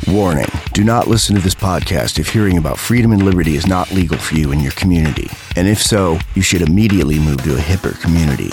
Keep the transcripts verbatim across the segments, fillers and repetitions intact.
Warning, do not listen to this podcast if hearing about freedom and liberty is not legal for you in your community. And if so, you should immediately move to a hipper community.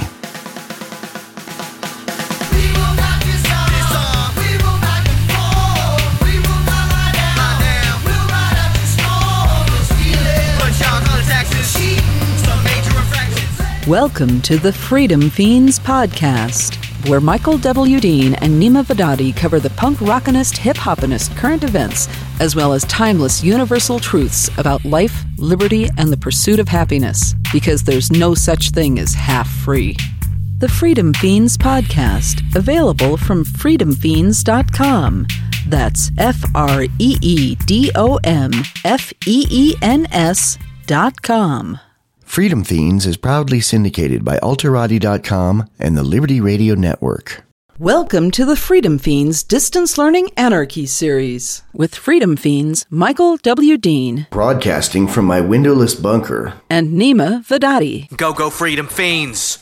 Welcome to the Freedom Fiends podcast, where Michael W. Dean and Nima Vadadi cover the punk rockinist, hip hopinist current events, as well as timeless universal truths about life, liberty, and the pursuit of happiness, because there's no such thing as half free. The Freedom Fiends podcast, available from freedom fiends dot com. That's F R E E D O M F E E N S dot com. Freedom Fiends is proudly syndicated by Alterati dot com and the Liberty Radio Network. Welcome to the Freedom Fiends Distance Learning Anarchy series with Freedom Fiends Michael W. Dean, Broadcasting from my windowless bunker, and Nima Vadadi. Go, go, Freedom Fiends!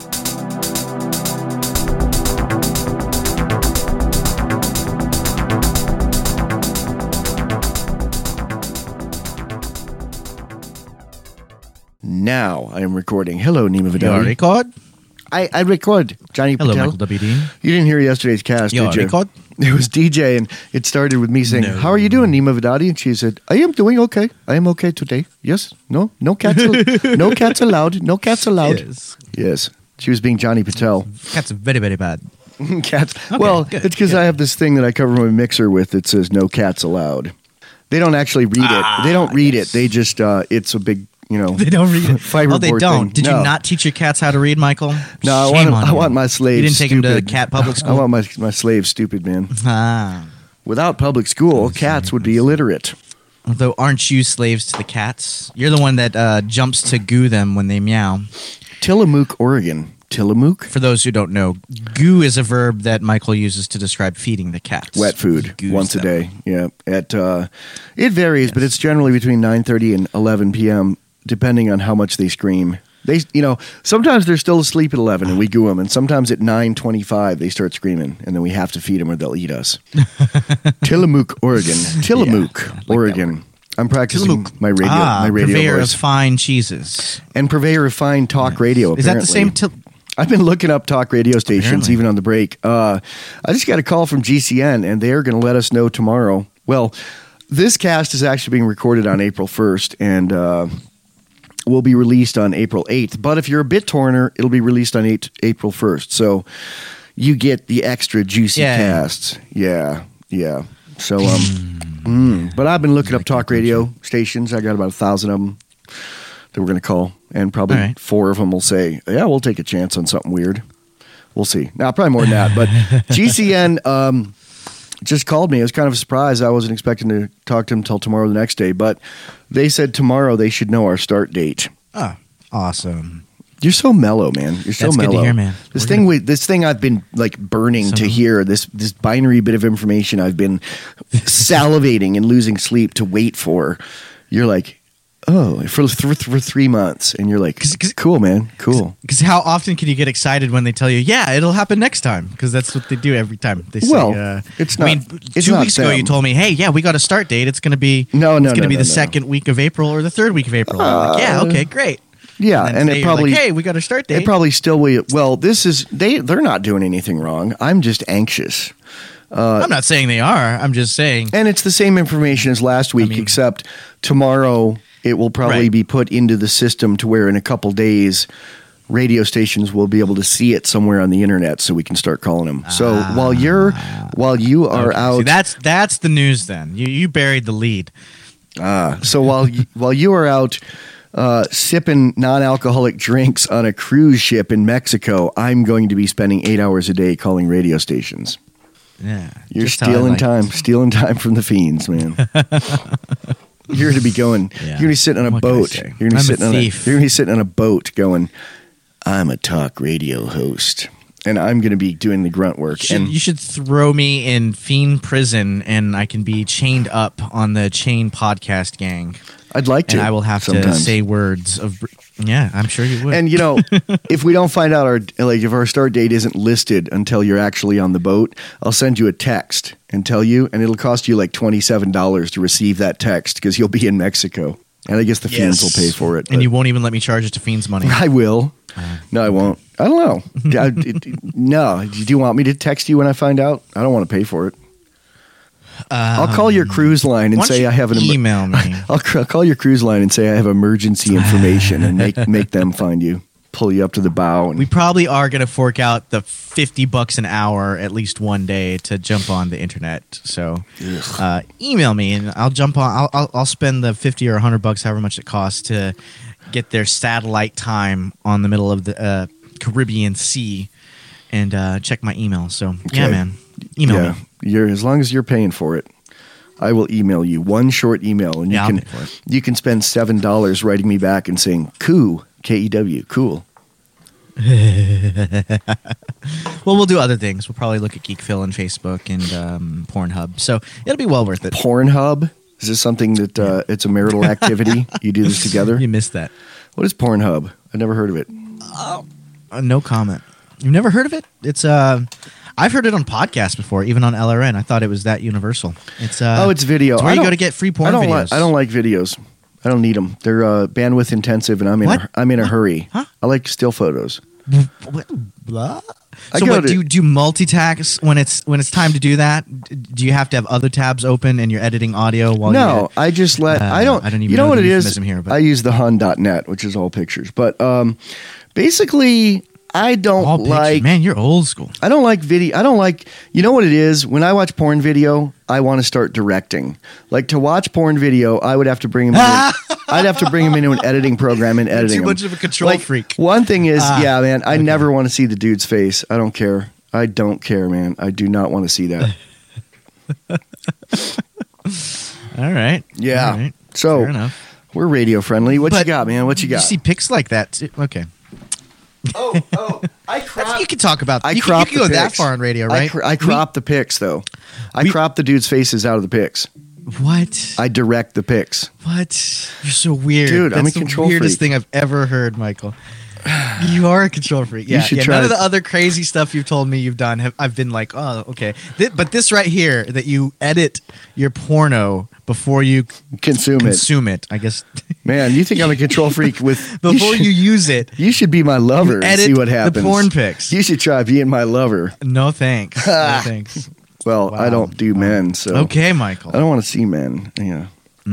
Now I am recording. Hello, Nima Vadadi. You record? I, I record, Johnny Hello, Patel. Michael W. Dean. You didn't hear yesterday's cast, You did you? record? It was D J, and it started with me saying, No. "How are you doing, Nima Vadadi?" And she said, "I am doing okay. I am okay today. Yes, no, no cats, al- no cats allowed. No cats allowed." Yes. Yes, she was being Johnny Patel. Cats are very, very bad. Cats. Okay, well, good, it's because good. I have this thing that I cover my mixer with that says "No cats allowed." They don't actually read Ah, it. They don't read yes. it. They just uh, it's a big. You know, They don't read it. Fiberboard Oh, they don't. thing. Did No. you not teach your cats how to read, Michael? No, I Shame want, on I you. want my slaves. You didn't take them to stupid. cat public I school? want my my slaves stupid, man. Ah. Without public school, cats would be illiterate. Although, aren't you slaves to the cats? You're the one that uh, jumps to goo them when they meow. Tillamook, Oregon. Tillamook? For those who don't know, goo is a verb that Michael uses to describe feeding the cats. Wet food Goos once a them. day. Yeah. At uh, it varies, but Yes. it's generally between nine thirty and eleven p.m. depending on how much they scream. They, you know, sometimes they're still asleep at eleven and we goo them, and sometimes at nine twenty-five they start screaming, and then we have to feed them or they'll eat us. Tillamook, Oregon. Tillamook, Yeah, I like that Oregon. I'm practicing Tillamook. my radio, ah, my radio purveyor voice, of fine cheeses. and purveyor of fine talk radio. Is that the apparently. same? Til- I've been looking up talk radio stations Apparently. even on the break. Uh, I just got a call from G C N, and they're going to let us know tomorrow. Well, this cast is actually being recorded on April first, and uh, will be released on April eighth. But if you're a BitTorrenter, it'll be released on eight, April first. So you get the extra juicy Yeah. casts. Yeah, yeah. So, um, mm. but I've been looking up talk radio stations. I got about a thousand of them that we're going to call, and probably All right. four of them will say, "Yeah, we'll take a chance on something weird." We'll see. Now, probably more than that, but G C N um, just called me. It was kind of a surprise. I wasn't expecting to talk to them until tomorrow, the next day, but they said tomorrow they should know our start date. oh, awesome. You're so mellow, man. You're so That's good mellow. to hear, man. This We're thing, gonna- we, this thing, I've been like burning So- to hear. This this binary bit of information I've been salivating and losing sleep to wait for. You're like, oh, for th- for three months, and you're like, 'Cause- 'cause- cool, man, cool. Because how often can you get excited when they tell you, yeah, it'll happen next time? Because that's what they do every time. They say, Well, uh, it's I not- mean, it's two not weeks ago them. you told me, hey, yeah, we got a start date. It's going to be No, no, it's going to no, be no, the no. second week of April or the third week of April. I'm like, yeah, Uh, okay, great. Yeah, And, then and today it you're like, probably hey, we got a start date. They probably still will. Well, this is they. They're not doing anything wrong. I'm just anxious, I'm not saying they are. I'm just saying. and it's the same information as last week, mean- except tomorrow it will probably Right. be put into the system to where in a couple days, radio stations will be able to see it somewhere on the internet, so we can start calling them. So while you're while you are Okay, out, see, that's that's the news. Then you you buried the lead. ah, so while you, while you are out. Uh, sipping non-alcoholic drinks on a cruise ship in Mexico, I'm going to be spending eight hours a day calling radio stations. Yeah, You're just how I stealing like time, it. stealing time from the fiends, man. You're going to be going. Yeah. You're going to be sitting on a What can I boat. say? You're going to be I'm a sitting on a. thief. You're going to be sitting on a boat, going. I'm a talk radio host, and I'm going to be doing the grunt work. You should, and you should throw me in fiend prison, and I can be chained up on the chain podcast gang. I'd like to. And I will have sometimes. to say words of Yeah, I'm sure you would. And you know, if we don't find out our like if our start date isn't listed until you're actually on the boat, I'll send you a text and tell you, and it'll cost you like twenty-seven dollars to receive that text because you'll be in Mexico, and I guess the Fiends will pay for it. And but- you won't even let me charge it to Fiends money. I will. No, I won't. I don't know. I, it, no, do you want me to text you when I find out? I don't want to pay for it. I'll call your cruise line and Why don't say you I have an emer- email me. I'll, cr- I'll call your cruise line and say I have emergency information and make make them find you, pull you up to the bow. And We probably are going to fork out the fifty bucks an hour at least one day to jump on the internet. So uh, email me and I'll jump on. I'll, I'll, I'll spend the fifty or one hundred bucks, however much it costs, to get their satellite time on the middle of the uh, Caribbean Sea and uh, check my email. So, yeah, Okay. man. Email yeah, me. you're as long as you're paying for it, I will email you one short email, and you Yeah, I'll can pay for it. you can spend seven dollars writing me back and saying "coo" K E W cool. Well, we'll do other things. We'll probably look at Geekville and Facebook and um, Pornhub. So it'll be well worth it. Pornhub, is this something that uh, it's a marital activity? You do this together? You missed that. What is Pornhub? I've never heard of it. Uh, no comment. You've never heard of it? It's uh, I've heard it on podcasts before, even on L R N. I thought it was that universal. It's uh, oh, it's video. It's where I you don't- go to get free porn I don't videos. Like, I don't like videos. I don't need them. They're uh, bandwidth intensive, and I'm in. What? A, I'm in a hurry. Huh? I like still photos. What? Blah? I So go what to- do you do? Multitask when it's when it's time to do that? D- Do you have to have other tabs open and you're editing audio while No, you? I just let. Uh, I don't. I don't even You know, know what the it is? euphemism here, but- I use the hun dot net, which is all pictures. But um, basically, I don't All pictures. like. Man, you're old school. I don't like video. I don't like. You know what it is? When I watch porn video, I want to start directing. Like to watch porn video, I would have to bring him. In, I'd have to bring him into an editing program and editing. too him. much of a control Like, freak. One thing is, Ah, yeah, man. I never want to see the dude's face. I don't care. I don't care, man. I do not want to see that. All right. Yeah. All right. So Fair enough. we're radio friendly. What you But got, man? What you You got? see pics like that too? Okay. oh, oh, I That's, crop. you can talk about. I you can, you crop can the go that pics. far on radio, I, right? cr- I crop the pics though. I we- crop the dude's faces out of the pics. What? I direct the pics. What? You're so weird, Dude, That's I'm a the control weirdest freak. thing I've ever heard, Michael. You are a control freak. Yeah, should yeah. try None of to- the other crazy stuff you've told me you've done, have, I've been like, oh, okay. Th- but this right here, that you edit your porno before you Consume, consume it, I guess. it, man. You think I'm a control freak with Before you? you Should, use it, you should be my lover and edit see what the happens. porn pics. You should try being my lover. no thanks. No thanks. Well, Wow. I don't do men, so Okay, Michael. I don't want to see men. Yeah.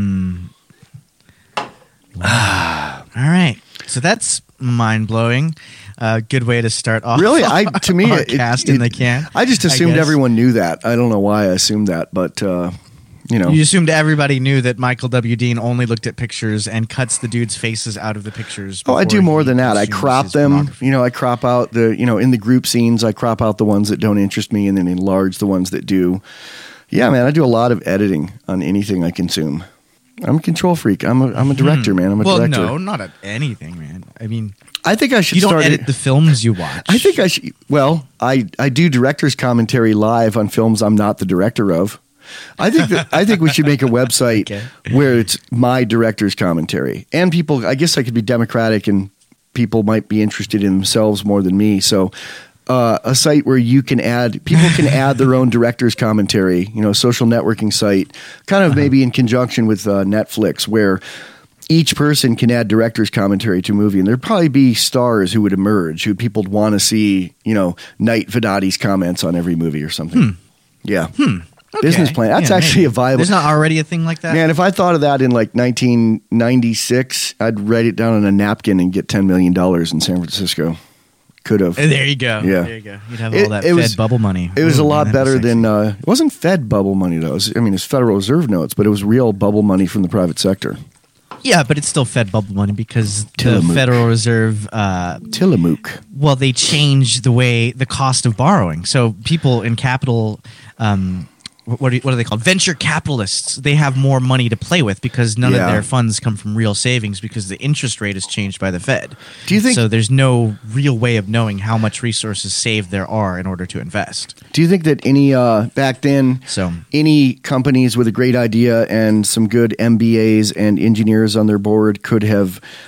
All right. So that's mind blowing. Uh, good way to start off. Really, I to me, our it, cast it- in the can. I just assumed guess. everyone knew that. I don't know why I assumed that, but uh, you know, You assumed everybody knew that Michael W. Dean only looked at pictures and cuts the dudes' faces out of the pictures. oh, I do before more he than that. I consumes crop his them. pornography. You know, I crop out the you know in the group scenes. I crop out the ones that don't interest me, and then enlarge the ones that do. Yeah, man, I do a lot of editing on anything I consume. I'm a control freak. I'm a I'm a director, man. I'm a Well, director. no, not at anything, man. I mean, I think I should you don't start edit it- the films you watch. I think I should. Well, I, I do director's commentary live on films I'm not the director of. I think that I think we should make a website Okay. where it's my director's commentary, and people. I guess I could be democratic, and people might be interested in themselves more than me. So, uh, a site where you can add people can add their own director's commentary. You know, social networking site, kind of maybe in conjunction with uh, Netflix, where each person can add director's commentary to a movie, and there'd probably be stars who would emerge, who people would want to see, you know, Knight Vidati's comments on every movie or something. Yeah. Okay. Business plan. That's Yeah, actually maybe. a viable. There's not already a thing like that. Man, if I thought of that in like nineteen ninety-six, I'd write it down on a napkin and get ten million dollars in San Francisco. Could have. Uh, There you go. Yeah. There you go. You'd have It- all that it Fed was- bubble money. It was Ooh, a lot man, that'd better be than, sexy. uh, it wasn't Fed bubble money though. It was, I mean, it's Federal Reserve notes, but it was real bubble money from the private sector. Yeah, but it's still Fed bubble money because the Tillamook. Federal Reserve, uh, Tillamook. well, they changed the way the cost of borrowing. So people in capital, um, wh- what are, what are they called? Venture capitalists. They have more money to play with because none Yeah. of their funds come from real savings because the interest rate is changed by the Fed. Do you think- So there's no real way of knowing how much resources saved there are in order to invest. Do you think that any, uh, back then, So any companies with a great idea and some good M B As and engineers on their board could have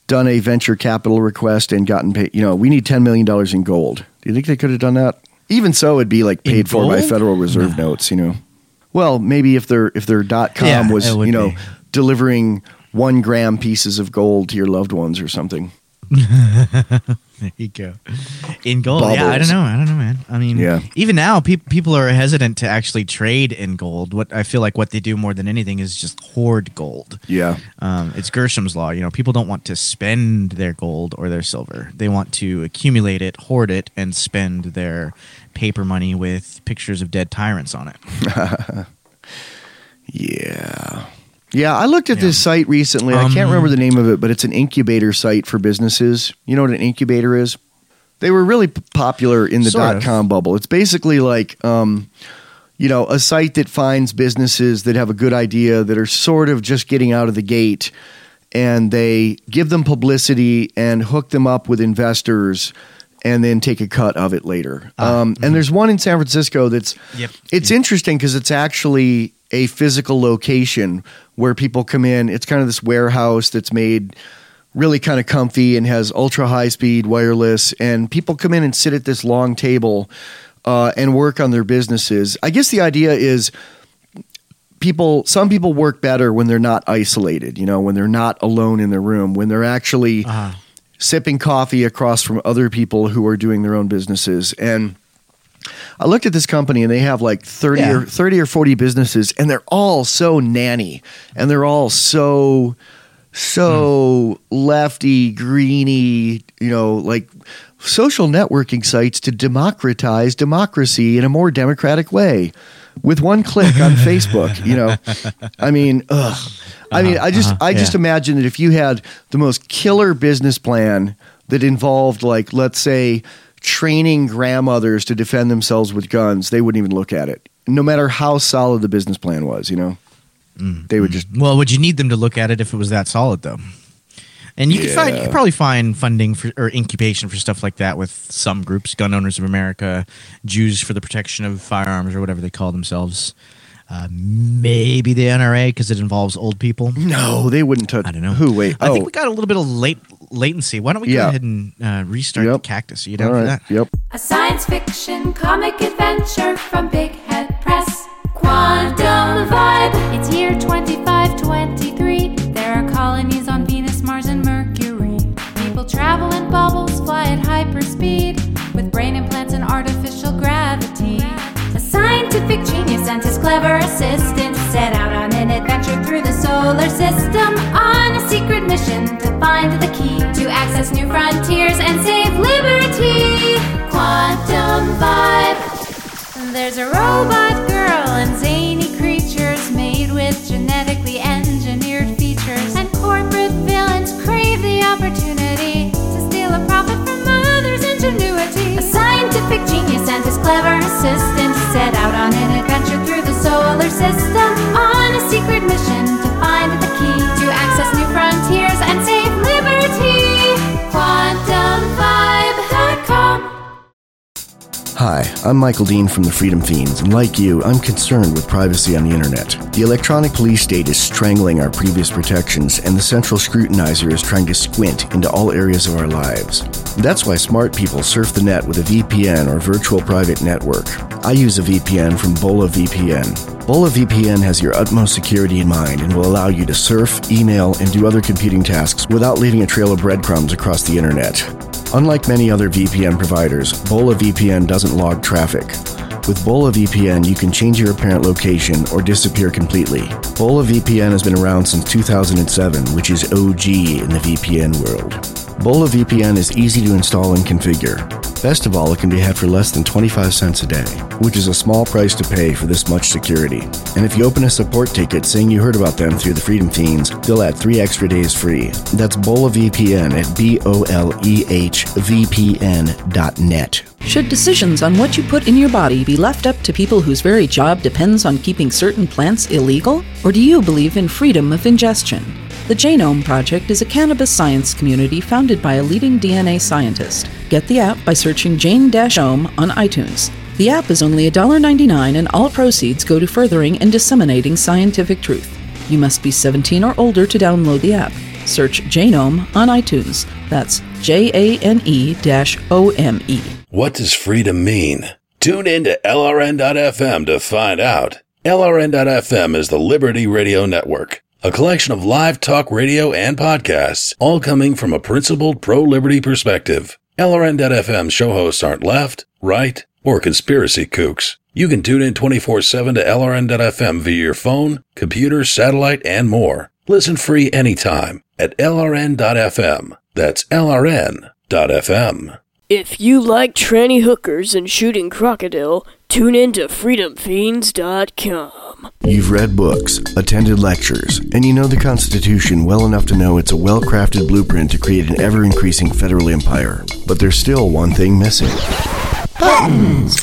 done a venture capital request and gotten paid. You know, we need ten million dollars in gold. Do you think they could have done that? Even so, it'd be like paid In for by gold? Federal Reserve No. notes, you know. Well, maybe if their if their dot com Yeah, was, it would you know, be. delivering one gram pieces of gold to your loved ones or something. There you go. In gold. Yeah, I Bubbles. don't know. I don't know, man. I mean, Yeah. even now, pe- people are hesitant to actually trade in gold. What I feel like what they do more than anything is just hoard gold. Yeah. Um, it's Gersham's law. You know, people don't want to spend their gold or their silver. They want to accumulate it, hoard it, and spend their paper money with pictures of dead tyrants on it. Yeah. Yeah, I looked at Yeah. this site recently. I can't Um, remember the name of it, but it's an incubator site for businesses. You know what an incubator is? They were really p- popular in the Sort dot of. com bubble. It's basically like, um, you know, a site that finds businesses that have a good idea that are sort of just getting out of the gate, and they give them publicity and hook them up with investors and then take a cut of it later. Ah, um, And there's one in San Francisco that's Yep. it's interesting because it's actually a physical location where people come in. It's kind of this warehouse that's made really kind of comfy and has ultra high speed wireless, and people come in and sit at this long table uh, and work on their businesses. I guess the idea is people, some people work better when they're not isolated, you know, when they're not alone in their room, when they're actually Uh-huh. sipping coffee across from other people who are doing their own businesses. And I looked at this company and they have like thirty Yeah. or thirty or forty businesses, and they're all so nanny, and they're all so so lefty, greeny, you know, like social networking sites to democratize democracy in a more democratic way with one click on Facebook, you know. I mean, ugh. I mean, I just uh-huh, I just yeah. imagine that if you had the most killer business plan that involved, like, let's say, training grandmothers to defend themselves with guns, they wouldn't even look at it. No matter how solid the business plan was, you know, they would just. Well, would you need them to look at it if it was that solid, though? And you could find, you Yeah. could probably find funding for or incubation for stuff like that with some groups, Gun Owners of America, Jews for the Protection of Firearms, or whatever they call themselves. Uh, maybe the N R A because it involves old people. No, they wouldn't touch. I don't know. Who? Wait. I oh, think we got a little bit of late latency. Why don't we Yeah. go ahead and uh, restart Yep. the cactus? Are you down all for right. that? Yep. A science fiction comic adventure from Big Head Press. Quantum Vibe. It's year twenty-five twenty-three. There are colonies on Venus, Mars, and Mercury. People travel in bubbles, fly at hyperspeed, with brain implants and artificial gravity. A scientific genius and his clever assistant set out on an adventure through the solar system on a secret mission to find the key to access new frontiers and save liberty. Quantum Vibe. There's a robot girl and zany creatures made with genetically engineered features, and corporate villains crave the opportunity to steal a profit from others' ingenuity. A scientific genius and his clever assistant set out on an adventure through the solar system on a secret mission to find the key to access new frontiers and save liberty. quantum vibe dot com. Hi, I'm Michael Dean from the Freedom Fiends, and like you, I'm concerned with privacy on the internet. The electronic police state is strangling our previous protections, and the central scrutinizer is trying to squint into all areas of our lives. That's why smart people surf the net with a V P N or virtual private network. I use a V P N from Bola V P N. Bola V P N has your utmost security in mind and will allow you to surf, email, and do other computing tasks without leaving a trail of breadcrumbs across the internet. Unlike many other V P N providers, Bola V P N doesn't log traffic. With Bola V P N, you can change your apparent location or disappear completely. Bola V P N has been around since two thousand seven, which is O G in the V P N world. Bola V P N is easy to install and configure. Best of all, it can be had for less than twenty-five cents a day, which is a small price to pay for this much security. And if you open a support ticket saying you heard about them through the Freedom Fiends, they'll add three extra days free. That's Bola V P N at B O L E H V P N dot net. Should decisions on what you put in your body be left up to people whose very job depends on keeping certain plants illegal? Or do you believe in freedom of ingestion? The Genome Project is a cannabis science community founded by a leading D N A scientist. Get the app by searching Jane-Ome on iTunes. The app is only one dollar ninety-nine and all proceeds go to furthering and disseminating scientific truth. You must be seventeen or older to download the app. Search Janome on iTunes. That's J A N E O M E. What does freedom mean? Tune in to L R N dot F M to find out. L R N dot F M is the Liberty Radio Network, a collection of live talk radio and podcasts, all coming from a principled pro-liberty perspective. L R N dot F M show hosts aren't left, right, or conspiracy kooks. You can tune in twenty-four seven to L R N dot F M via your phone, computer, satellite, and more. Listen free anytime at L R N dot F M. That's L R N dot F M. If you like tranny hookers and shooting crocodile, tune in to freedom fiends dot com. You've read books, attended lectures, and you know the Constitution well enough to know it's a well-crafted blueprint to create an ever-increasing federal empire. But there's still one thing missing. Buttons!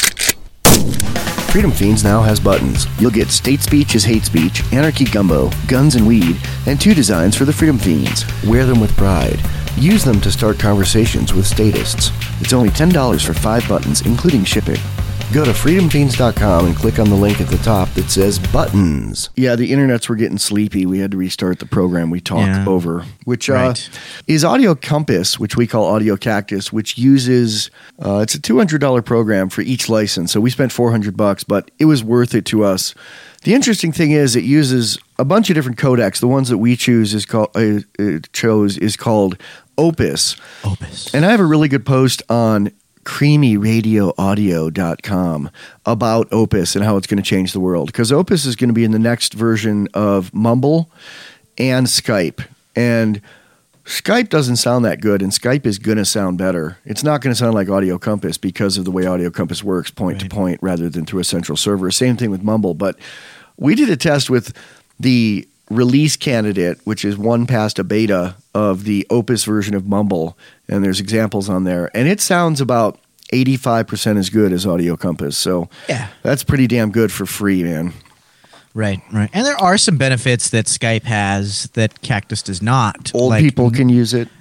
Freedom Fiends now has buttons. You'll get State Speech is Hate Speech, Anarchy Gumbo, Guns and Weed, and two designs for the Freedom Fiends. Wear them with pride. Use them to start conversations with statists. It's only ten dollars for five buttons, including shipping. Go to freedom fiends dot com and click on the link at the top that says buttons. Yeah, the internets were getting sleepy. We had to restart the program we talked Yeah. over, which uh, Right. is Audio Compass, which we call Audio Cactus, which uses, uh, it's a two hundred dollars program for each license. So we spent four hundred bucks, but it was worth it to us. The interesting thing is it uses a bunch of different codecs. The ones that we choose is called, uh, uh, chose is called Opus. Opus. And I have a really good post on creamy radio audio dot com about Opus and how it's going to change the world. Because Opus is going to be in the next version of Mumble and Skype. And Skype doesn't sound that good, and Skype is going to sound better. It's not going to sound like Audio Compass because of the way Audio Compass works, point to Right. point, rather than through a central server. Same thing with Mumble. But we did a test with the release candidate, which is one past a beta of the Opus version of Mumble, and there's examples on there, and it sounds about eighty-five percent as good as Audio Compass. So Yeah. that's pretty damn good for free, man. Right, right. And there are some benefits that Skype has that Cactus does not. Old Like, people can use it.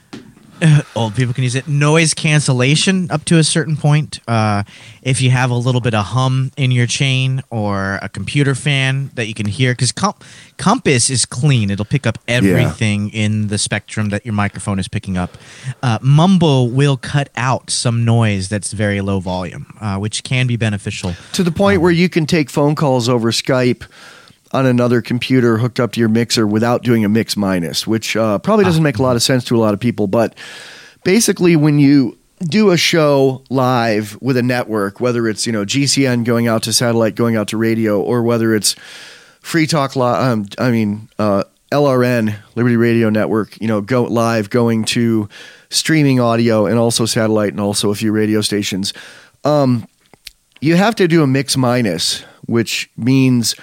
Old people can use it. Noise cancellation up to a certain point. Uh, if you have a little bit of hum in your chain or a computer fan that you can hear, because com- Compass is clean. It'll pick up everything in the spectrum that your microphone is picking up. Uh, Mumble will cut out some noise that's very low volume, uh, which can be beneficial. To the point where you can take phone calls over Skype on another computer hooked up to your mixer without doing a mix minus, which uh, probably doesn't make a lot of sense to a lot of people. But basically, when you do a show live with a network, whether it's, you know, G C N going out to satellite, going out to radio, or whether it's Free Talk, Li- um, I mean, uh, L R N, Liberty Radio Network, you know, go live, going to streaming audio and also satellite and also a few radio stations, um, you have to do a mix minus, which means,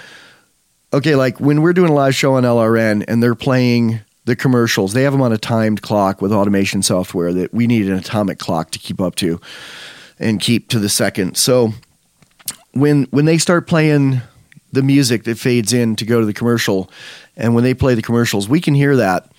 okay, like when we're doing a live show on L R N and they're playing the commercials, they have them on a timed clock with automation software that we need an atomic clock to keep up to and keep to the second. So when when they start playing the music that fades in to go to the commercial, and when they play the commercials, we can hear that.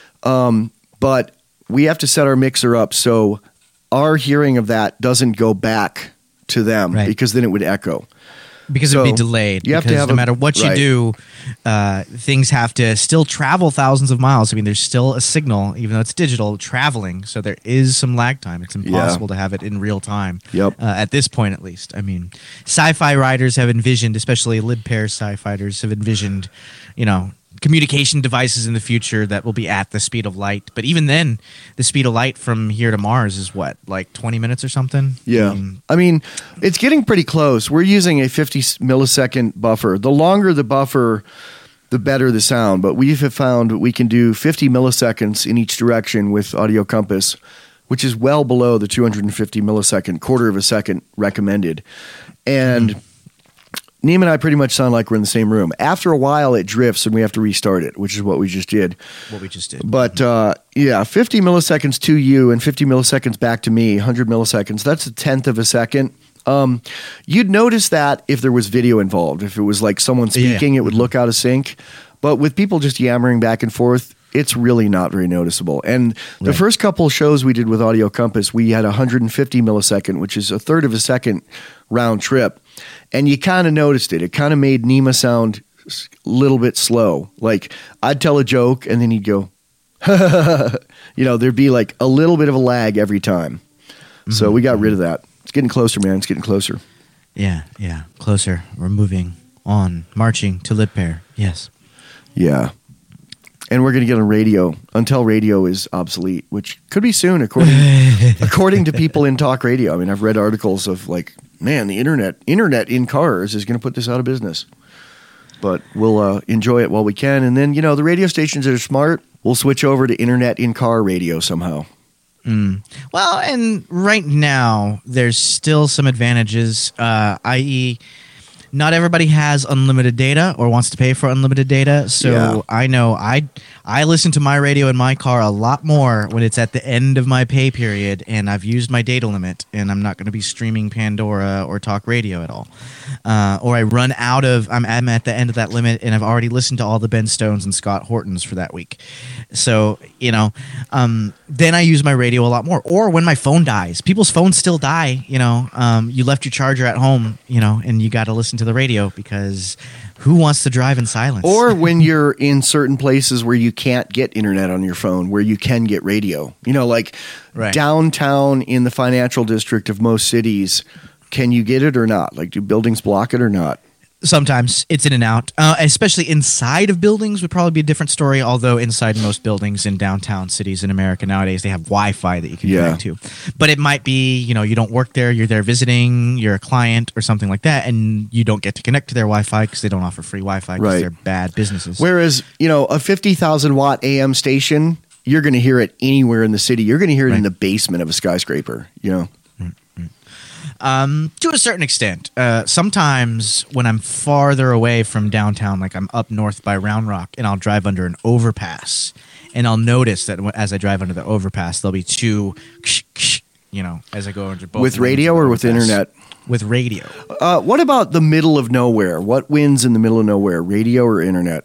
Um, but we have to set our mixer up so our hearing of that doesn't go back to them, Right. because then it would echo. Because So, it'd be delayed. you have to because have no a- matter what you right. do, uh, things have to still travel thousands of miles. I mean, there's still a signal, even though it's digital, traveling. So there is some lag time. It's impossible to have it in real time. Yep. Uh, at this point, at least. I mean, sci-fi writers have envisioned, especially lib-pair sci-fi writers have envisioned, you know, communication devices in the future that will be at the speed of light. But even then, the speed of light from here to Mars is what, like twenty minutes or something? Yeah. I mean, I mean, it's getting pretty close. We're using a fifty millisecond buffer. The longer the buffer, the better the sound. But we have found we can do fifty milliseconds in each direction with Audio Compass, which is well below the two hundred fifty millisecond, quarter of a second recommended. And Neem and I pretty much sound like we're in the same room. After a while, it drifts and we have to restart it, which is what we just did. what we just did. But uh, yeah, fifty milliseconds to you and fifty milliseconds back to me, one hundred milliseconds. That's a tenth of a second. Um, you'd notice that if there was video involved. If it was like someone speaking, Yeah. it would look out of sync. But with people just yammering back and forth, it's really not very noticeable. And the Right. first couple shows we did with Audio Compass, we had one hundred fifty millisecond, which is a third of a second round trip. And you kind of noticed it. It kind of made Nima sound a little bit slow. Like I'd tell a joke and then he'd go, you know, there'd be like a little bit of a lag every time. Mm-hmm. So we got rid of that. It's getting closer, man. It's getting closer. Yeah, yeah. Closer. We're moving on, marching to Litpair. Yes. Yeah. And we're going to get on radio until radio is obsolete, which could be soon, according according to people in talk radio. I mean, I've read articles of like, man, the internet internet in cars is going to put this out of business. But we'll uh, enjoy it while we can. And then, you know, the radio stations that are smart, we'll switch over to internet in car radio somehow. Mm. Well, and right now, there's still some advantages, uh, that is, not everybody has unlimited data or wants to pay for unlimited data. So Yeah. I know I I listen to my radio in my car a lot more when it's at the end of my pay period and I've used my data limit and I'm not going to be streaming Pandora or talk radio at all. Uh, or I run out of, I'm, I'm at the end of that limit and I've already listened to all the Ben Stones and Scott Hortons for that week. So, you know, um, then I use my radio a lot more. Or when my phone dies. People's phones still die, you know. Um, you left your charger at home, you know, and you got to listen to the radio because who wants to drive in silence? Or when you're in certain places where you can't get internet on your phone, where you can get radio. You know, like Right. downtown in the financial district of most cities, can you get it or not? Like, do buildings block it or not? Sometimes it's in and out, uh, especially inside of buildings would probably be a different story. Although inside most buildings in downtown cities in America nowadays, they have Wi-Fi that you can Yeah. connect to. But it might be, you know, you don't work there, you're there visiting, you're a client or something like that, and you don't get to connect to their Wi-Fi because they don't offer free Wi-Fi because Right. they're bad businesses. Whereas, you know, a fifty thousand watt A M station, you're going to hear it anywhere in the city. You're going to hear it in Right. the basement of a skyscraper, you know? Um, to a certain extent. Uh, sometimes when I'm farther away from downtown, like I'm up north by Round Rock, and I'll drive under an overpass, and I'll notice that as I drive under the overpass, there'll be two, you know, as I go under both. With lanes radio of the or with overpass. internet? With radio. Uh, what about the middle of nowhere? What wins in the middle of nowhere, radio or internet?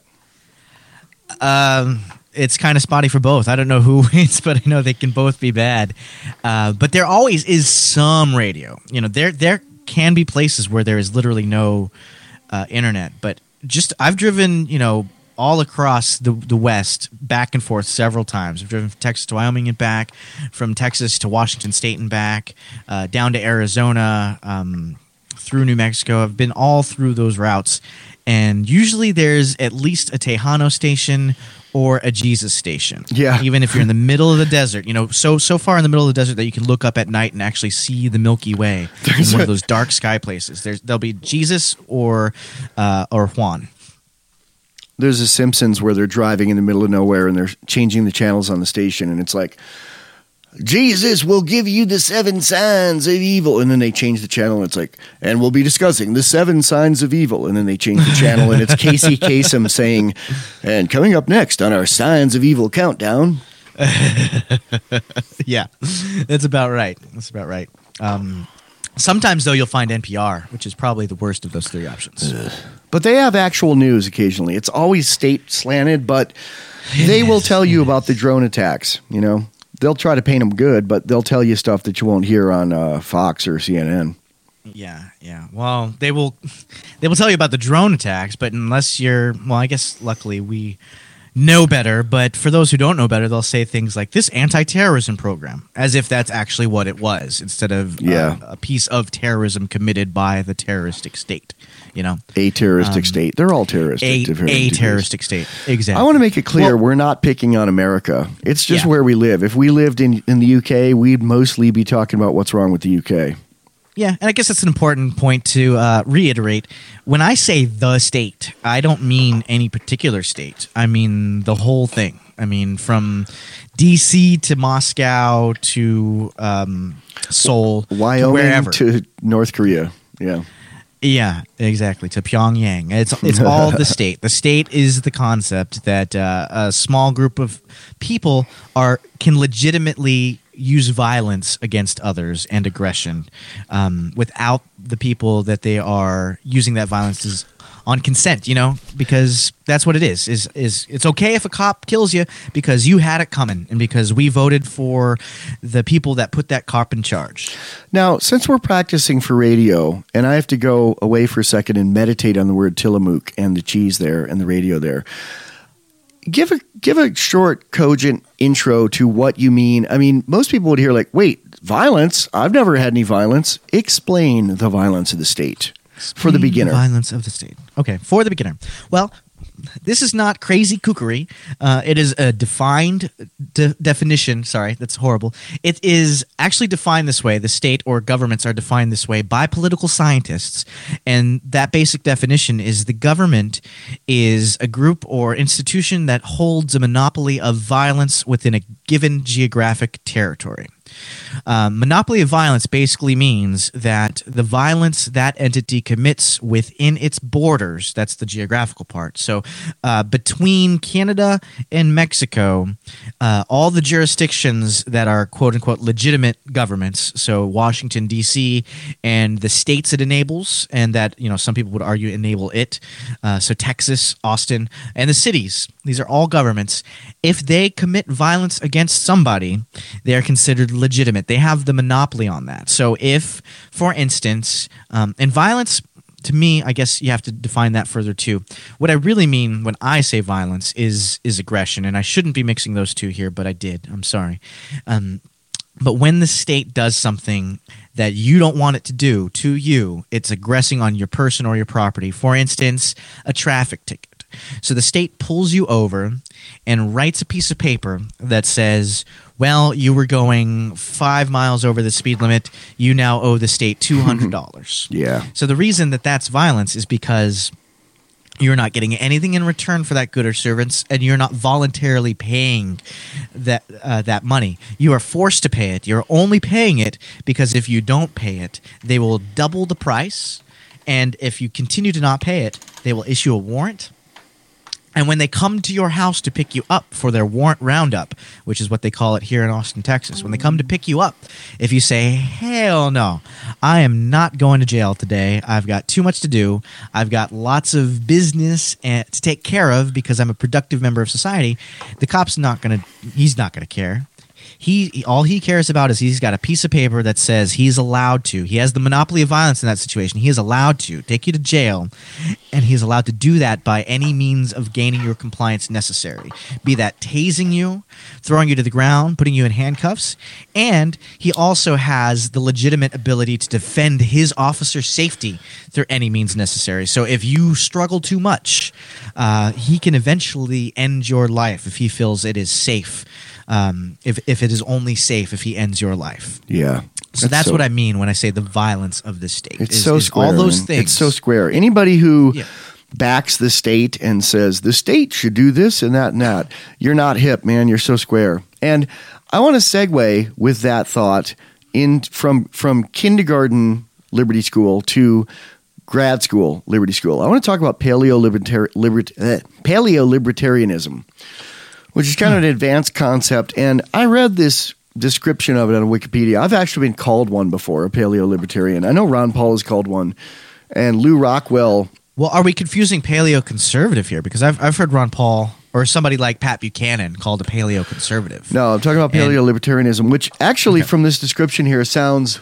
Um, it's kind of spotty for both. I don't know who wins, but I know they can both be bad. Uh, but there always is some radio. You know, there there can be places where there is literally no uh, internet. But just I've driven, you know, all across the the West, back and forth several times. I've driven from Texas to Wyoming and back, from Texas to Washington State and back, uh, down to Arizona, um, through New Mexico. I've been all through those routes. And usually there's at least a Tejano station or a Jesus station. Yeah. Even if you're in the middle of the desert, you know, so so far in the middle of the desert that you can look up at night and actually see the Milky Way in one of those dark sky places. There's there'll be Jesus or uh, or Juan. There's a Simpsons where they're driving in the middle of nowhere and they're changing the channels on the station, and it's like, Jesus will give you the seven signs of evil. And then they change the channel and it's like, and we'll be discussing the seven signs of evil. And then they change the channel and it's Casey Kasem saying, and coming up next on our signs of evil countdown. Yeah, that's about right. That's about right. Um, sometimes, though, you'll find N P R, which is probably the worst of those three options. But they have actual news occasionally. It's always state slanted, but they will tell you about the drone attacks, you know. They'll try to paint them good, but they'll tell you stuff that you won't hear on uh, Fox or C N N. Yeah, yeah. Well, they will they will tell you about the drone attacks, but unless you're, well, I guess luckily we know better, but for those who don't know better, they'll say things like this anti-terrorism program, as if that's actually what it was, instead of Yeah. uh, a piece of terrorism committed by the terroristic state, you know. A terroristic Um, state. They're all terroristic. A, to varying a degrees. terroristic state. Exactly. I want to make it clear Well- we're not picking on America. It's just Yeah. where we live. If we lived in, in the U K, we'd mostly be talking about what's wrong with the U K. Yeah, and I guess that's an important point to uh, reiterate. When I say the state, I don't mean any particular state. I mean the whole thing. I mean from D C to Moscow to um, Seoul, Wyoming to wherever. to North Korea. Yeah. Yeah, exactly. To Pyongyang. It's it's all the state. The state is the concept that uh, a small group of people are can legitimately use violence against others and aggression um, without the people that they are using that violence is on consent, you know, because that's what it is. Is is it's okay if a cop kills you because you had it coming and because we voted for the people that put that cop in charge. Now, since we're practicing for radio, and I have to go away for a second and meditate on the word Tillamook and the cheese there and the radio there, give a give a short, cogent intro to what you mean. I mean, most people would hear like, "Wait, violence? I've never had any violence." Explain the violence of the state for the beginner. Violence of the state. Okay, for the beginner. Well, this is not crazy kookery. Uh, it is a defined de- definition. Sorry, that's horrible. It is actually defined this way. The state or governments are defined this way by political scientists. And that basic definition is the government is a group or institution that holds a monopoly of violence within a given geographic territory. Um, monopoly of violence basically means that the violence that entity commits within its borders, that's the geographical part. So uh, between Canada and Mexico, uh, all the jurisdictions that are quote-unquote legitimate governments, so Washington, D C, and the states it enables, and that, you know, some people would argue enable it, uh, so Texas, Austin, and the cities, these are all governments. If they commit violence against somebody, they are considered legitimate. They have the monopoly on that. So if, for instance, um, and violence, to me, I guess you have to define that further too. What I really mean when I say violence is is aggression, and I shouldn't be mixing those two here, but I did. I'm sorry. Um, but when the state does something that you don't want it to do to you, it's aggressing on your person or your property. For instance, a traffic ticket. So the state pulls you over and writes a piece of paper that says, well, you were going five miles over the speed limit. You now owe the state two hundred dollars. Yeah. So the reason that that's violence is because you're not getting anything in return for that good or service, and you're not voluntarily paying that uh, that money. You are forced to pay it. You're only paying it because if you don't pay it, they will double the price. And if you continue to not pay it, they will issue a warrant. And when they come to your house to pick you up for their warrant roundup, which is what they call it here in Austin, Texas, when they come to pick you up, if you say, hell no, I am not going to jail today. I've got too much to do. I've got lots of business to take care of because I'm a productive member of society. The cop's not going to, he's not going to care. He all he cares about is he's got a piece of paper that says he's allowed to. He has the monopoly of violence in that situation. He is allowed to take you to jail, and he's allowed to do that by any means of gaining your compliance necessary. Be that tasing you, throwing you to the ground, putting you in handcuffs, and he also has the legitimate ability to defend his officer's safety through any means necessary. So if you struggle too much, uh, he can eventually end your life if he feels it is safe. Um, if if it is only safe if he ends your life. Yeah. So that's, that's so, what I mean when I say the violence of the state. It's is, so is square. All those man. things. It's so square. Anybody who yeah. backs the state and says the state should do this and that and that, you're not hip, man. You're so square. And I want to segue with that thought in from from kindergarten Liberty School to grad school Liberty School. I want to talk about paleo libertar- libert- eh, paleo libertarianism, which is kind of an advanced concept. And I read this description of it on Wikipedia. I've actually been called one before, a paleo-libertarian. I know Ron Paul is called one, and Lou Rockwell. Well, are we confusing paleo-conservative here? Because I've, I've heard Ron Paul or somebody like Pat Buchanan called a paleo-conservative. No, I'm talking about paleo-libertarianism, which actually okay. from this description here sounds,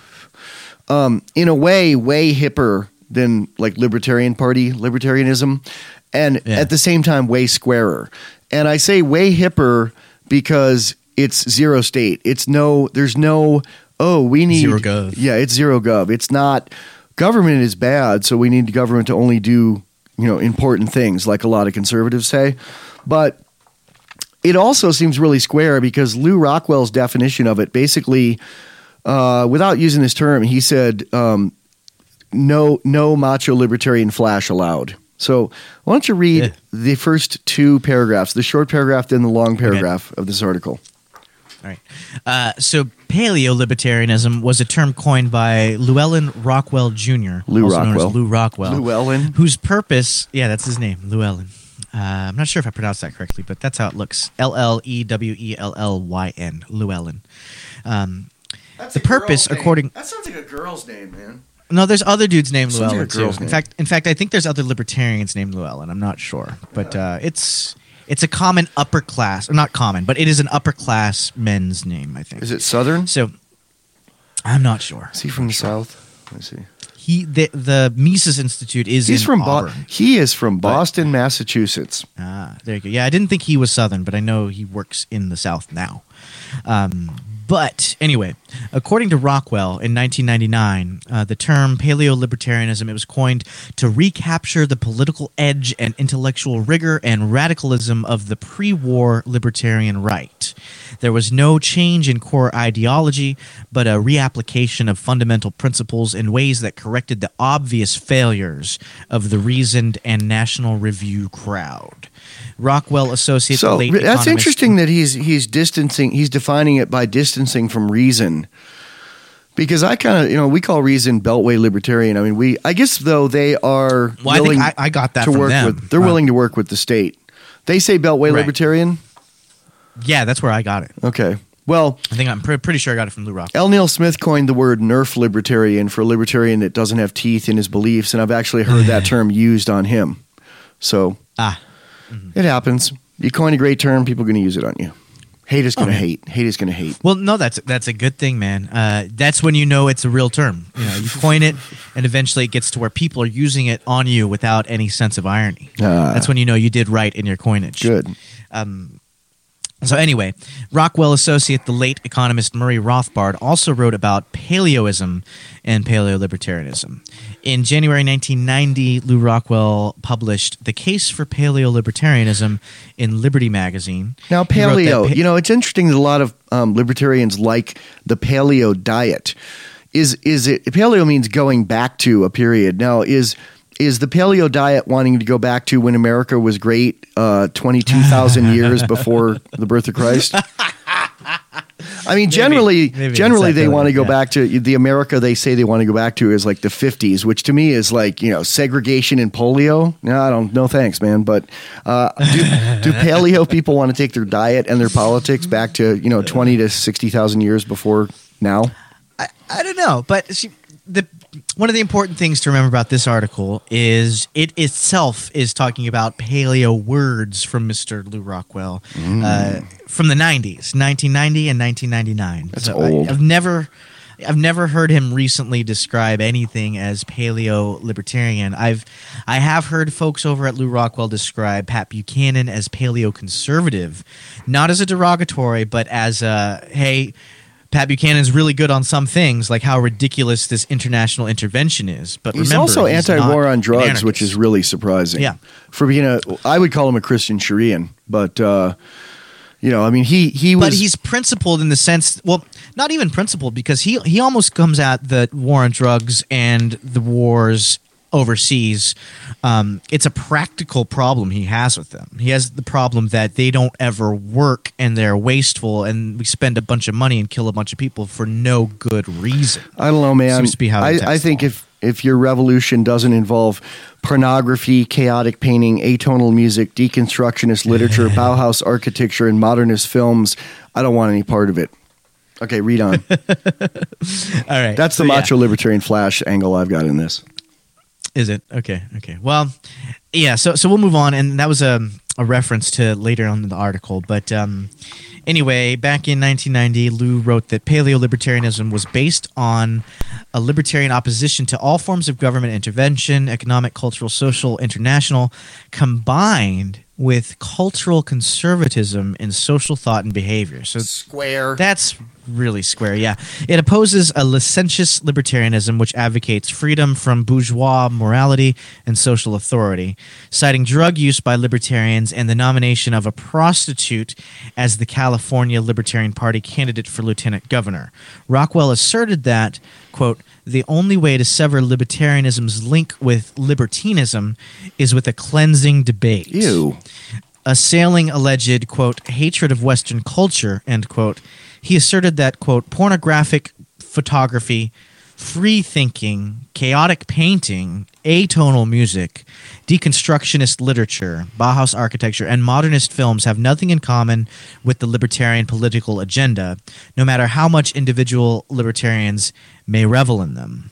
um, in a way, way hipper than like Libertarian Party libertarianism, and yeah. at the same time, way squarer. And I say way hipper because it's zero state. It's no, there's no, oh, we need. Zero gov. Yeah, it's zero gov. It's not, government is bad, so we need government to only do, you know, important things like a lot of conservatives say. But it also seems really square because Lou Rockwell's definition of it basically, uh, without using this term, he said, um, no, no macho libertarian flash allowed. So why don't you read yeah. the first two paragraphs, the short paragraph, then the long paragraph okay. of this article. All right. Uh, so paleo-libertarianism was a term coined by Llewellyn Rockwell Junior Lou also Rockwell. known as Lou Rockwell. Llewellyn. Whose purpose, yeah, that's his name, Llewellyn. Uh, I'm not sure if I pronounced that correctly, but that's how it looks. L L E W E L L Y N, Llewellyn. Um, that's the purpose, according... That sounds like a girl's name, man. No, there's other dudes named Sounds Llewellyn like too. name. In fact, in fact, I think there's other libertarians named Llewellyn. I'm not sure, but uh, it's it's a common upper class, or not common, but it is an upper class men's name. I think. Is it Southern? So, I'm not sure. Is he from the South? Let me see. he the, the Mises Institute is He's in from Bo- Auburn. he is from Boston, Massachusetts. Ah, there you go. Yeah, I didn't think he was Southern, but I know he works in the South now. Um, but anyway, according to Rockwell in nineteen ninety-nine, uh, the term paleo-libertarianism, it was coined to recapture the political edge and intellectual rigor and radicalism of the pre-war libertarian right. There was no change in core ideology, but a reapplication of fundamental principles in ways that corrected the obvious failures of the reasoned and National Review crowd. Rockwell associates So the late that's economist- interesting that he's he's distancing he's defining it by distancing from reason. Because I kind of, you know, we call reason Beltway libertarian. I mean, we I guess though they are Well, I willing think I, I got that to from work them. with they're Wow. willing to work with the state. They say Beltway Right. libertarian? Yeah, that's where I got it. Okay. Well, I think I'm pre- pretty sure I got it from Lou Rock. L. Neil Smith coined the word nerf libertarian for a libertarian that doesn't have teeth in his beliefs, and I've actually heard that term used on him. So Ah, it happens. You coin a great term, people are going to use it on you. Hate is going to Okay. hate. Hate is going to hate. well, no, that's that's a good thing, man. Uh, that's when you know it's a real term. You know, you coin it, and eventually it gets to where people are using it on you without any sense of irony. Ah. That's when you know you did right in your coinage. Good. So anyway, Rockwell associate, the late economist Murray Rothbard, also wrote about paleoism and paleo-libertarianism. In January nineteen ninety, Lou Rockwell published The Case for Paleo-Libertarianism in Liberty Magazine. Now, He wrote that paleo, pa- you know, it's interesting that a lot of um, libertarians like the paleo diet. Is is it paleo means going back to a period. Now, is is the paleo diet wanting to go back to when America was great, uh, twenty-two thousand years before the birth of Christ? I mean, generally, maybe generally it's that they want to go yeah. back to the America they say they want to go back to is like the fifties, which to me is like, you know, segregation and polio. No, I don't. No, thanks, man. But uh, do, do paleo people want to take their diet and their politics back to, you know, twenty to sixty thousand years before now? I, I don't know, but she, the one of the important things to remember about this article is it itself is talking about paleo words from Mister Lou Rockwell uh, from the nineties, nineteen ninety and nineteen ninety-nine. That's so old. I, I've never, I've never heard him recently describe anything as paleo libertarian. I've, I have heard folks over at Lou Rockwell describe Pat Buchanan as paleo conservative, not as a derogatory, but as a hey. Pat Buchanan's really good on some things, like how ridiculous this international intervention is. But He's remember, also he's anti-war not on an drugs, anarchist. which is really surprising. Yeah. For being a, I would call him a Christian Sharian, but uh, you know, I mean, he he was. But he's principled in the sense, well, not even principled, because he he almost comes at the war on drugs and the wars overseas. Um, it's a practical problem he has with them. He has the problem that they don't ever work and they're wasteful, and we spend a bunch of money and kill a bunch of people for no good reason. I don't know, man. Seems to be how I, it I tests think all. if if your revolution doesn't involve pornography, chaotic painting, atonal music, deconstructionist literature, Bauhaus architecture, and modernist films, I don't want any part of it. Okay, read on. All right. That's the So, yeah. macho libertarian flash angle I've got in this. Is it? Okay, okay. Well, yeah, so so we'll move on, and that was a, a reference to later on in the article. But um, anyway, back in nineteen ninety, Lou wrote that paleo-libertarianism was based on a libertarian opposition to all forms of government intervention, economic, cultural, social, international, combined with cultural conservatism in social thought and behavior. So Square. that's really square, yeah. It opposes a licentious libertarianism which advocates freedom from bourgeois morality and social authority, citing drug use by libertarians and the nomination of a prostitute as the California Libertarian Party candidate for lieutenant governor. Rockwell asserted that, quote, the only way to sever libertarianism's link with libertinism is with a cleansing debate. Ew. Assailing alleged, quote, hatred of Western culture, end quote, he asserted that, quote, pornographic photography, free thinking, chaotic painting, atonal music, deconstructionist literature, Bauhaus architecture, and modernist films have nothing in common with the libertarian political agenda, no matter how much individual libertarians may revel in them.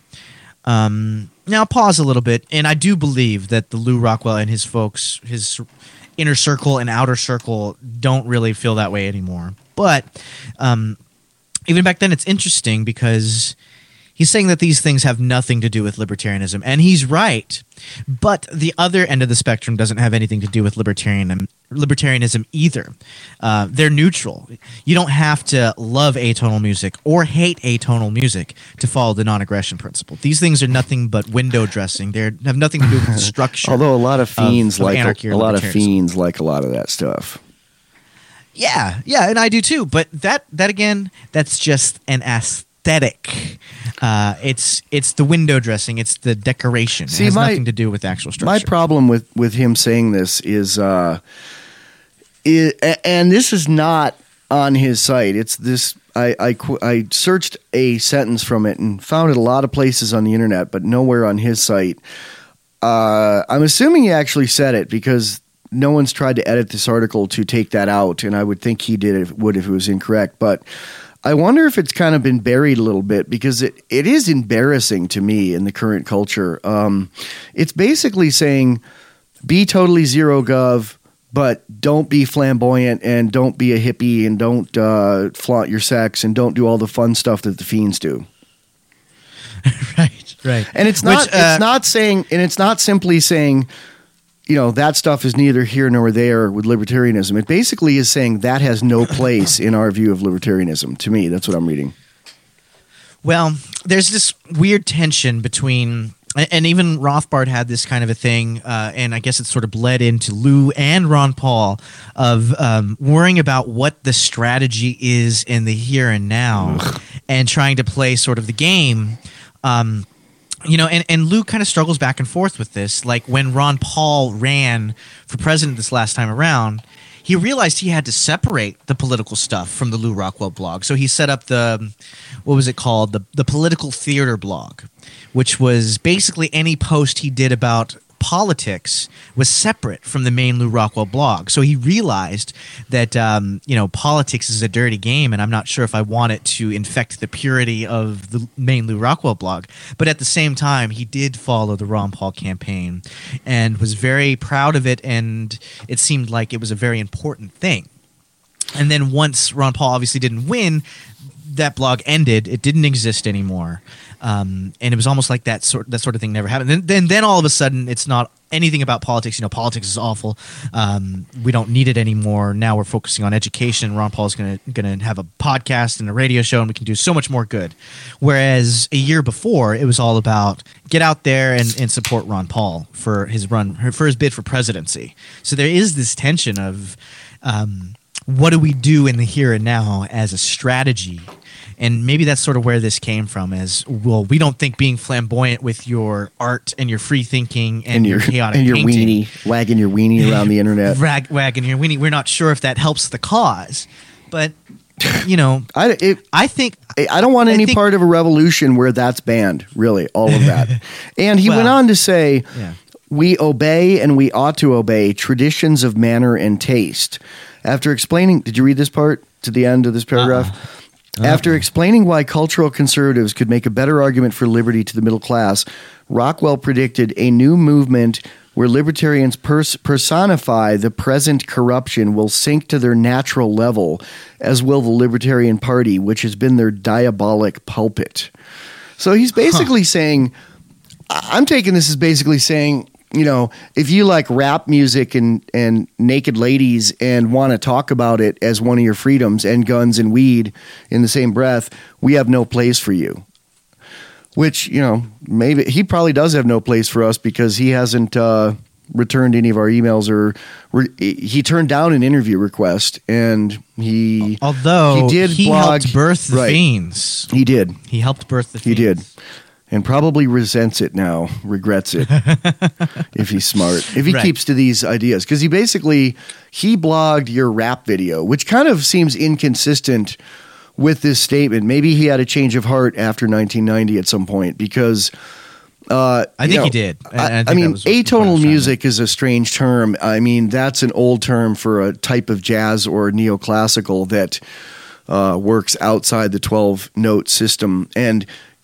Um, now, pause a little bit, and I do believe that the Lou Rockwell and his folks, his inner circle and outer circle, don't really feel that way anymore. But um, even back then, it's interesting because He's saying that these things have nothing to do with libertarianism, and he's right. But the other end of the spectrum doesn't have anything to do with libertarian libertarianism either. Uh, they're neutral. You don't have to love atonal music or hate atonal music to follow the non-aggression principle. These things are nothing but window dressing. They have nothing to do with the structure. Although a lot of fiends of, of like anarchy a, or a lot of libertarianism. fiends like a lot of that stuff. Yeah, yeah, and I do too. But that that again, that's just an aesthetic. Uh, it's it's the window dressing. It's the decoration. See, it has my- nothing to do with actual structure. My problem with, with him saying this is, uh, is, and this is not on his site. It's this. I, I qu- I searched a sentence from it and found it a lot of places on the internet, but nowhere on his site. Uh, I'm assuming he actually said it because no one's tried to edit this article to take that out, and I would think he did it would if it was incorrect. But I wonder if it's kind of been buried a little bit because it, it is embarrassing to me in the current culture. Um, it's basically saying be totally zero gov, but don't be flamboyant and don't be a hippie and don't uh, flaunt your sex and don't do all the fun stuff that the fiends do. right, right. And it's not Which, uh, it's not saying and it's not simply saying, you know, that stuff is neither here nor there with libertarianism. It basically is saying that has no place in our view of libertarianism. To me, that's what I'm reading. Well, there's this weird tension between, and even Rothbard had this kind of a thing, uh, and I guess it sort of bled into Lou and Ron Paul of um, worrying about what the strategy is in the here and now and trying to play sort of the game. Um, You know, and, and Lou kind of struggles back and forth with this. Like when Ron Paul ran for president this last time around, he realized he had to separate the political stuff from the Lou Rockwell blog. So he set up the, what was it called? The, the Political Theater blog, which was basically any post he did about politics was separate from the main Lou Rockwell blog. So he realized that, um, you know, politics is a dirty game, and I'm not sure if I want it to infect the purity of the main Lou Rockwell blog. But at the same time, he did follow the Ron Paul campaign and was very proud of it, and it seemed like it was a very important thing. And then once Ron Paul obviously didn't win, that blog ended. It didn't exist anymore. Um, and it was almost like that sort that sort of thing never happened. Then, then, then all of a sudden, it's not anything about politics. You know, politics is awful. Um, we don't need it anymore. Now we're focusing on education. Ron Paul's going to going to have a podcast and a radio show, and we can do so much more good. Whereas a year before, it was all about get out there and, and support Ron Paul for his run for his bid for presidency. So there is this tension of um, what do we do in the here and now as a strategy. And maybe that's sort of where this came from is, well, we don't think being flamboyant with your art and your free thinking and, And your, your chaotic and your painting, weenie, wagging your weenie around the internet. rag, wagging your weenie, we're not sure if that helps the cause. But, you know, I it, I think I don't want I any think- part of a revolution where that's banned, really, all of that. And he Well, went on to say, yeah. we obey and we ought to obey traditions of manner and taste. After explaining, did you read this part to the end of this paragraph? Uh-uh. After explaining why cultural conservatives could make a better argument for liberty to the middle class, Rockwell predicted a new movement where libertarians pers- personify the present corruption will sink to their natural level, as will the Libertarian Party, which has been their diabolic pulpit. So he's basically huh. saying, I'm taking this as basically saying, you know, if you like rap music and, and naked ladies and want to talk about it as one of your freedoms and guns and weed in the same breath, we have no place for you. Which, you know, maybe he probably does have no place for us because he hasn't uh, returned any of our emails or re- he turned down an interview request and he although he did he blog, helped birth the right. fiends. He did. He helped birth the He fiends. did. And probably resents it now, regrets it, if he's smart, if he Right. keeps to these ideas. Because he basically, he blogged your rap video, which kind of seems inconsistent with this statement. Maybe he had a change of heart after nineteen ninety at some point because... Uh, I you think know, he did. I- I I, think I that mean, was what- what I was atonal trying to- music is a strange term. I mean, that's an old term for a type of jazz or neoclassical that uh, works outside the twelve-note system. And...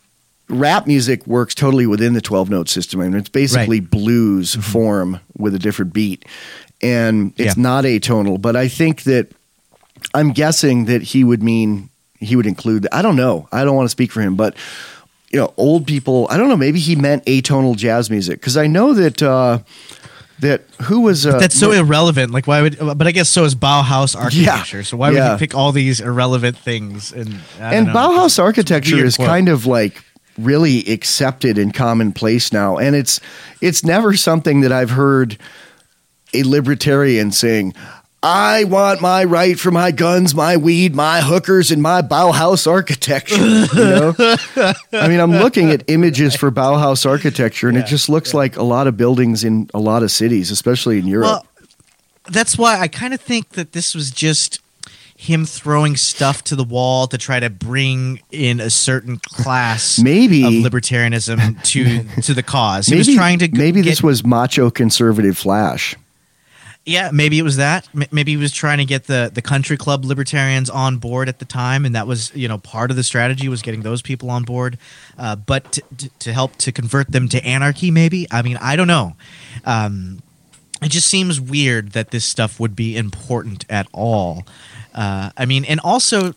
rap music works totally within the twelve-note system. I mean, it's basically Right. blues Mm-hmm. form with a different beat. And it's Yeah. not atonal. But I think that I'm guessing that he would mean he would include – I don't know. I don't want to speak for him. But you know, old people. I don't know. Maybe he meant atonal jazz music because I know that uh, that who was uh, that's so irrelevant. Like, why would? But I guess so is Bauhaus architecture. Yeah, so why yeah. would you pick all these irrelevant things? And I and don't know, Bauhaus architecture weird is quote. kind of like really accepted and commonplace now, and it's it's never something that I've heard a libertarian saying, I want my right for my guns, my weed, my hookers, and my Bauhaus architecture. You know? I mean, I'm looking at images for Bauhaus architecture, and Yeah, it just looks like a lot of buildings in a lot of cities, especially in Europe. Well, that's why I kind of think that this was just him throwing stuff to the wall to try to bring in a certain class Maybe- of libertarianism to to the cause. He maybe was trying to g- maybe get, this was macho conservative Flash. yeah, maybe it was that. M- Maybe he was trying to get the, the country club libertarians on board at the time, and that was, you know, part of the strategy was getting those people on board. Uh, but to, to, to help to convert them to anarchy, maybe. I mean, I don't know. Um, it just seems weird that this stuff would be important at all. Uh, I mean, and also,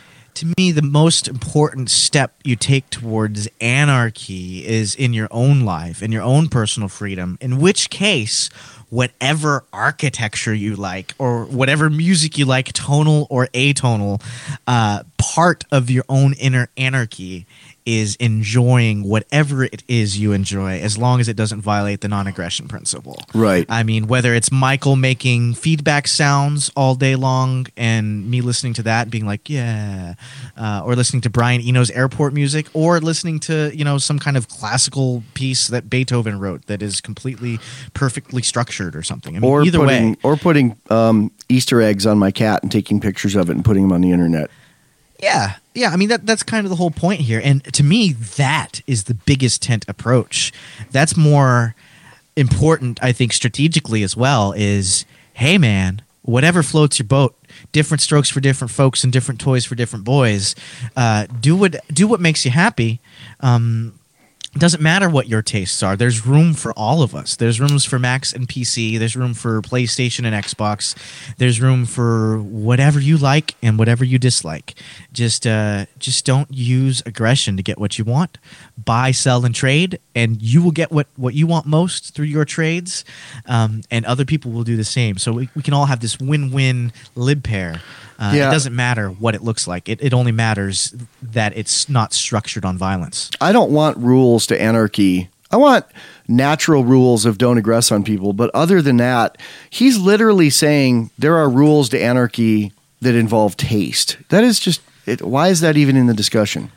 to me, the most important step you take towards anarchy is in your own life, in your own personal freedom, in which case, whatever architecture you like or whatever music you like, tonal or atonal, uh, part of your own inner anarchy is enjoying whatever it is you enjoy as long as it doesn't violate the non-aggression principle. Right. I mean, whether it's Michael making feedback sounds all day long and me listening to that and being like, yeah, uh, or listening to Brian Eno's airport music, or listening to, you know, some kind of classical piece that Beethoven wrote that is completely perfectly structured or something. I mean, Or either putting, way. or putting um, Easter eggs on my cat and taking pictures of it and putting them on the internet. Yeah, yeah. I mean, that that's kind of the whole point here. And to me, that is the biggest tent approach. That's more important, I think, strategically as well, is, hey, man, whatever floats your boat, different strokes for different folks and different toys for different boys. Uh, do what do what makes you happy. Um, it doesn't matter what your tastes are. There's room for all of us. There's rooms for Macs and P C. There's room for PlayStation and Xbox. There's room for whatever you like and whatever you dislike. Just uh, just don't use aggression to get what you want. Buy, sell, and trade, and you will get what, what you want most through your trades, um, and other people will do the same. So we, we can all have this win-win lib pair. Uh, Yeah. It doesn't matter what it looks like. It, it only matters that it's not structured on violence. I don't want rules to anarchy. I want natural rules of don't aggress on people. But other than that, he's literally saying there are rules to anarchy that involve taste. That is just, it, why is that even in the discussion?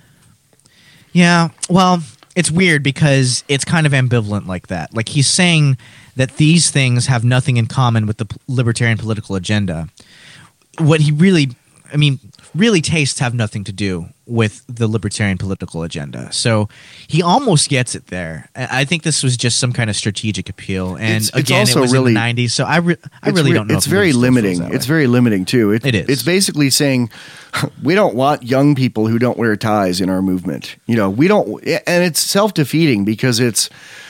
Yeah, well, it's weird because it's kind of ambivalent like that. Like, he's saying that these things have nothing in common with the p- libertarian political agenda. What he really, I mean, really tastes have nothing to do with the libertarian political agenda. So he almost gets it there. I I think this was just some kind of strategic appeal. And It's- it's again, also it was really- in the nineties, so I, re- I It's really re- don't know. It's if very Lou still feels limiting. that It's way. very limiting too. It, It is. It's basically saying we don't want young people who don't wear ties in our movement. You know, we don't, and it's self-defeating because it's,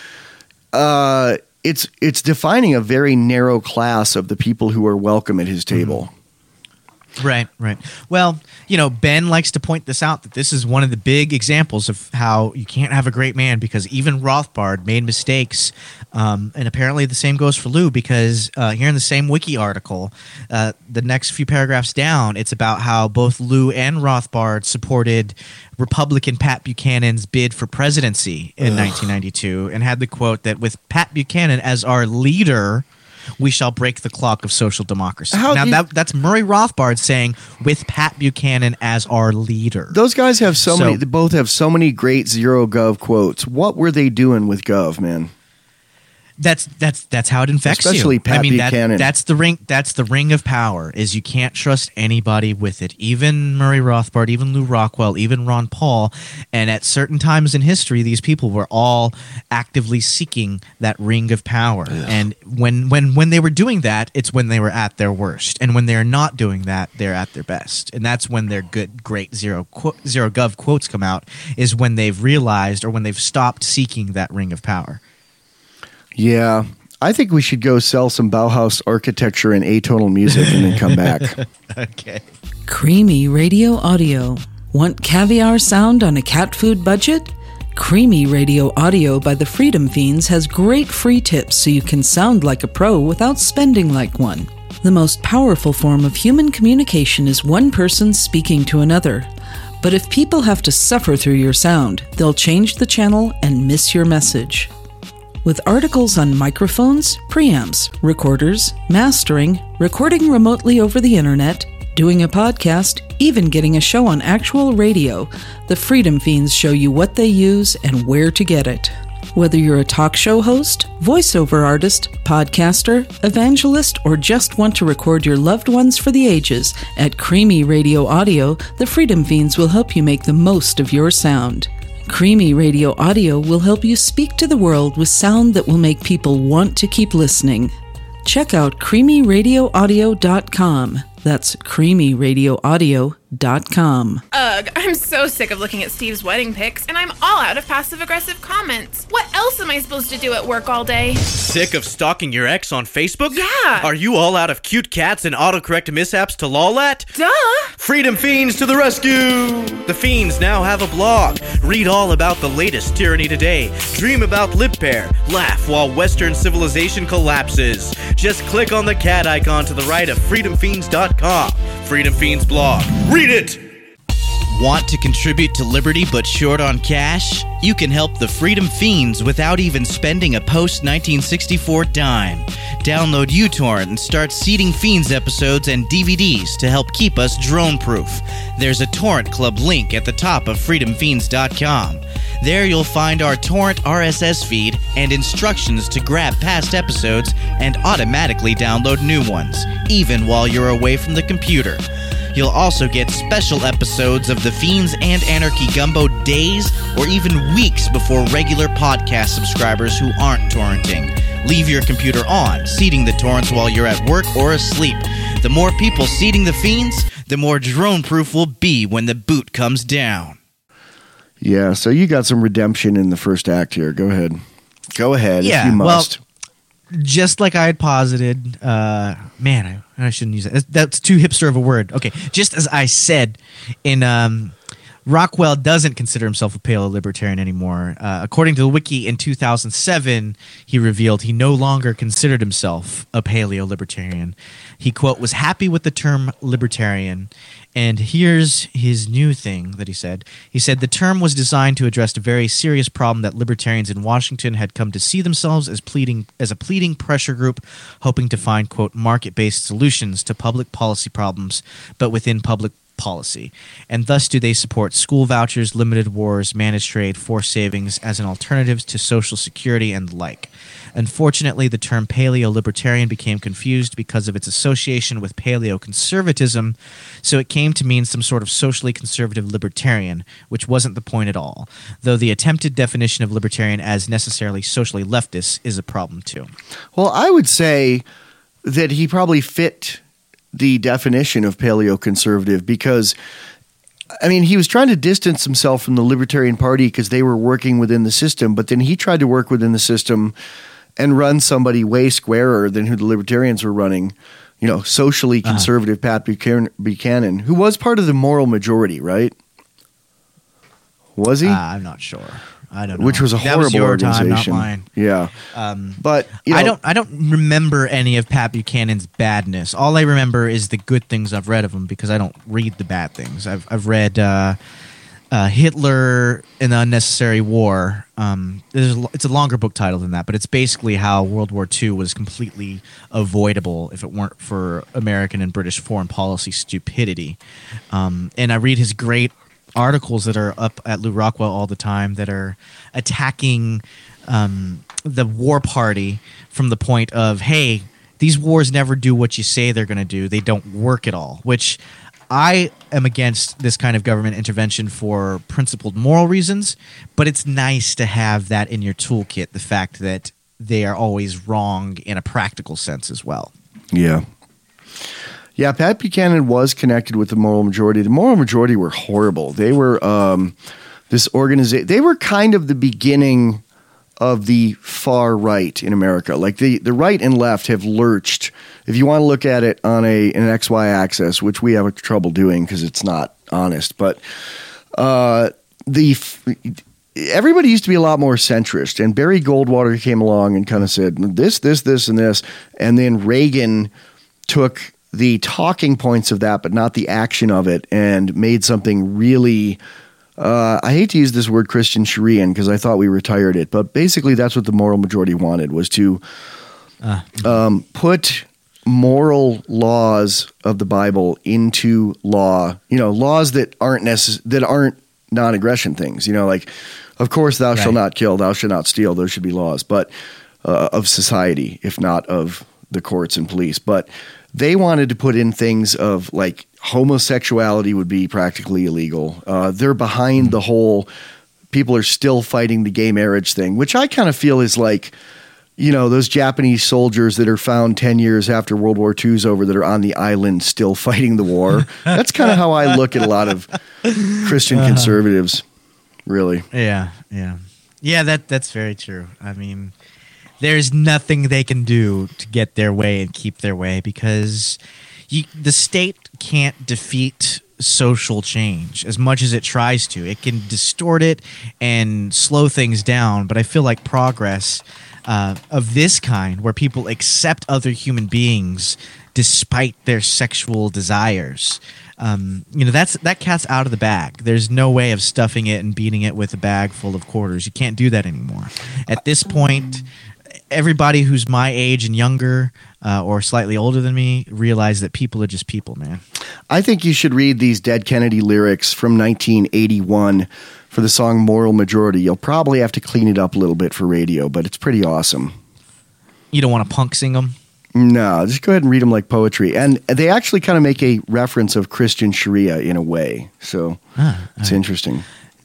uh, it's it's defining a very narrow class of the people who are welcome at his table. Right, right. Well, you know, Ben likes to point this out, that this is one of the big examples of how you can't have a great man, because even Rothbard made mistakes. Um, and apparently the same goes for Lou, because uh, here in the same wiki article, uh, the next few paragraphs down, it's about how both Lou and Rothbard supported Republican Pat Buchanan's bid for presidency in nineteen ninety-two, and had the quote that with Pat Buchanan as our leader, we shall break the clock of social democracy. How now, do you- that, that's Murray Rothbard saying, with Pat Buchanan as our leader. Those guys have so, So- many. They both have so many great zero gov quotes. What were they doing with gov, man? That's that's that's how it infects Especially you. Pat I mean, that, Buchanan. that's the ring. That's the ring of power. Is you can't trust anybody with it. Even Murray Rothbard, even Lou Rockwell, even Ron Paul. And at certain times in history, these people were all actively seeking that ring of power. And when when when they were doing that, it's when they were at their worst. And when they're not doing that, they're at their best. And that's when their good, great zero qu- zero gov quotes come out. Is when they've realized or when they've stopped seeking that ring of power. Yeah, I think we should go sell some Bauhaus architecture and atonal music and then come back. Okay. Creamy Radio Audio. Want caviar sound on a cat food budget? Creamy Radio Audio by the Freedom Fiends has great free tips so you can sound like a pro without spending like one. The most powerful form of human communication is one person speaking to another. But if people have to suffer through your sound, they'll change the channel and miss your message. With articles on microphones, preamps, recorders, mastering, recording remotely over the internet, doing a podcast, even getting a show on actual radio, the Freedom Fiends show you what they use and where to get it. Whether you're a talk show host, voiceover artist, podcaster, evangelist, or just want to record your loved ones for the ages, at Creamy Radio Audio, the Freedom Fiends will help you make the most of your sound. Creamy Radio Audio will help you speak to the world with sound that will make people want to keep listening. Check out creamy radio audio dot com. That's creamy radio audio dot com. Ugh, I'm so sick of looking at Steve's wedding pics, and I'm all out of passive-aggressive comments. What else am I supposed to do at work all day? Sick of stalking your ex on Facebook? Yeah. Are you all out of cute cats and autocorrect mishaps to lol at? Duh! Freedom Fiends to the rescue! The Fiends now have a blog. Read all about the latest tyranny today. Dream about lip pair. Laugh while Western civilization collapses. Just click on the cat icon to the right of freedom fiends dot com. Freedom Fiends blog. Read it! Want to contribute to Liberty but short on cash? You can help the Freedom Fiends without even spending a post nineteen sixty-four dime. Download uTorrent and start seeding Fiends episodes and D V Ds to help keep us drone-proof. There's a Torrent Club link at the top of freedom fiends dot com. There you'll find our torrent R S S feed and instructions to grab past episodes and automatically download new ones, even while you're away from the computer. You'll also get special episodes of The Fiends and Anarchy Gumbo days or even weeks before regular podcast subscribers who aren't torrenting. Leave your computer on, seeding the torrents while you're at work or asleep. The more people seeding the Fiends, the more drone-proof we'll be when the boot comes down. Yeah, so you got some redemption in the first act here. Go ahead. Go ahead Yeah, if you must. well, just like I had posited, uh, man, I, I shouldn't use that. That's too hipster of a word. Okay, just as I said, in um, Rockwell doesn't consider himself a paleo-libertarian anymore. Uh, according to the wiki, in two thousand seven, he revealed he no longer considered himself a paleo-libertarian. He, quote, was happy with the term libertarian. And here's his new thing that he said. He said the term was designed to address a very serious problem that libertarians in Washington had come to see themselves as pleading as a pleading pressure group, hoping to find, quote, market-based solutions to public policy problems, but within public policy. And thus do they support school vouchers, limited wars, managed trade, forced savings as an alternative to Social Security and the like. Unfortunately, the term paleo-libertarian became confused because of its association with paleo-conservatism, so it came to mean some sort of socially conservative libertarian, which wasn't the point at all, though the attempted definition of libertarian as necessarily socially leftist is a problem too. Well, I would say that he probably fit the definition of paleo-conservative because, I mean, he was trying to distance himself from the Libertarian Party because they were working within the system, but then he tried to work within the system and run somebody way squarer than who the Libertarians were running, you know, socially conservative uh-huh. Pat Buchanan, Buchanan, who was part of the moral majority, right? Was he? Uh, I'm not sure. I don't know. Which was a that horrible was your organization. Time, not mine. Yeah. Um, but you know, I don't I don't remember any of Pat Buchanan's badness. All I remember is the good things I've read of him because I don't read the bad things. I've I've read uh, uh, Hitler and the Unnecessary War. Um, there's a, it's a longer book title than that, but it's basically how World War Two was completely avoidable if it weren't for American and British foreign policy stupidity. Um, and I read his great articles that are up at Lou Rockwell all the time that are attacking um, the war party from the point of, hey, these wars never do what you say they're going to do. They don't work at all, which I am against this kind of government intervention for principled moral reasons, but it's nice to have that in your toolkit, the fact that they are always wrong in a practical sense as well. Yeah. Yeah, Pat Buchanan was connected with the Moral Majority. The Moral Majority were horrible. They were um, this organization. They were kind of the beginning of the far right in America. Like the, the right and left have lurched. If you want to look at it on a an X Y axis, which we have trouble doing because it's not honest, but uh, the everybody used to be a lot more centrist, and Barry Goldwater came along and kind of said this, this, this, and this, and then Reagan took the talking points of that, but not the action of it, and made something really. Uh, I hate to use this word Christian Sharian because I thought we retired it, but basically that's what the moral majority wanted, was to uh, um, put moral laws of the Bible into law. You know, laws that aren't necess- that aren't non-aggression things. You know, like, of course, thou right. shalt not kill, thou shalt not steal. Those should be laws, but uh, of society, if not of the courts and police. But they wanted to put in things of like homosexuality would be practically illegal. Uh, they're behind the whole people are still fighting the gay marriage thing, which I kind of feel is like, you know, those Japanese soldiers that are found ten years after World War Two is over that are on the island still fighting the war. That's kind of how I look at a lot of Christian conservatives, really. Yeah, yeah. Yeah, that that's very true. I mean, there's nothing they can do to get their way and keep their way because you, the state can't defeat social change as much as it tries to. It can distort it and slow things down, but I feel like progress uh, of this kind, where people accept other human beings despite their sexual desires, um, you know, that's that cat's out of the bag. There's no way of stuffing it and beating it with a bag full of quarters. You can't do that anymore. At this point, everybody who's my age and younger uh, or slightly older than me realize that people are just people, man. I think you should read these Dead Kennedy lyrics from nineteen eighty-one for the song Moral Majority. You'll probably have to clean it up a little bit for radio, but it's pretty awesome. You don't want to punk sing them? No, just go ahead and read them like poetry. And they actually kind of make a reference of Christian Sharia in a way. So ah, it's right. interesting.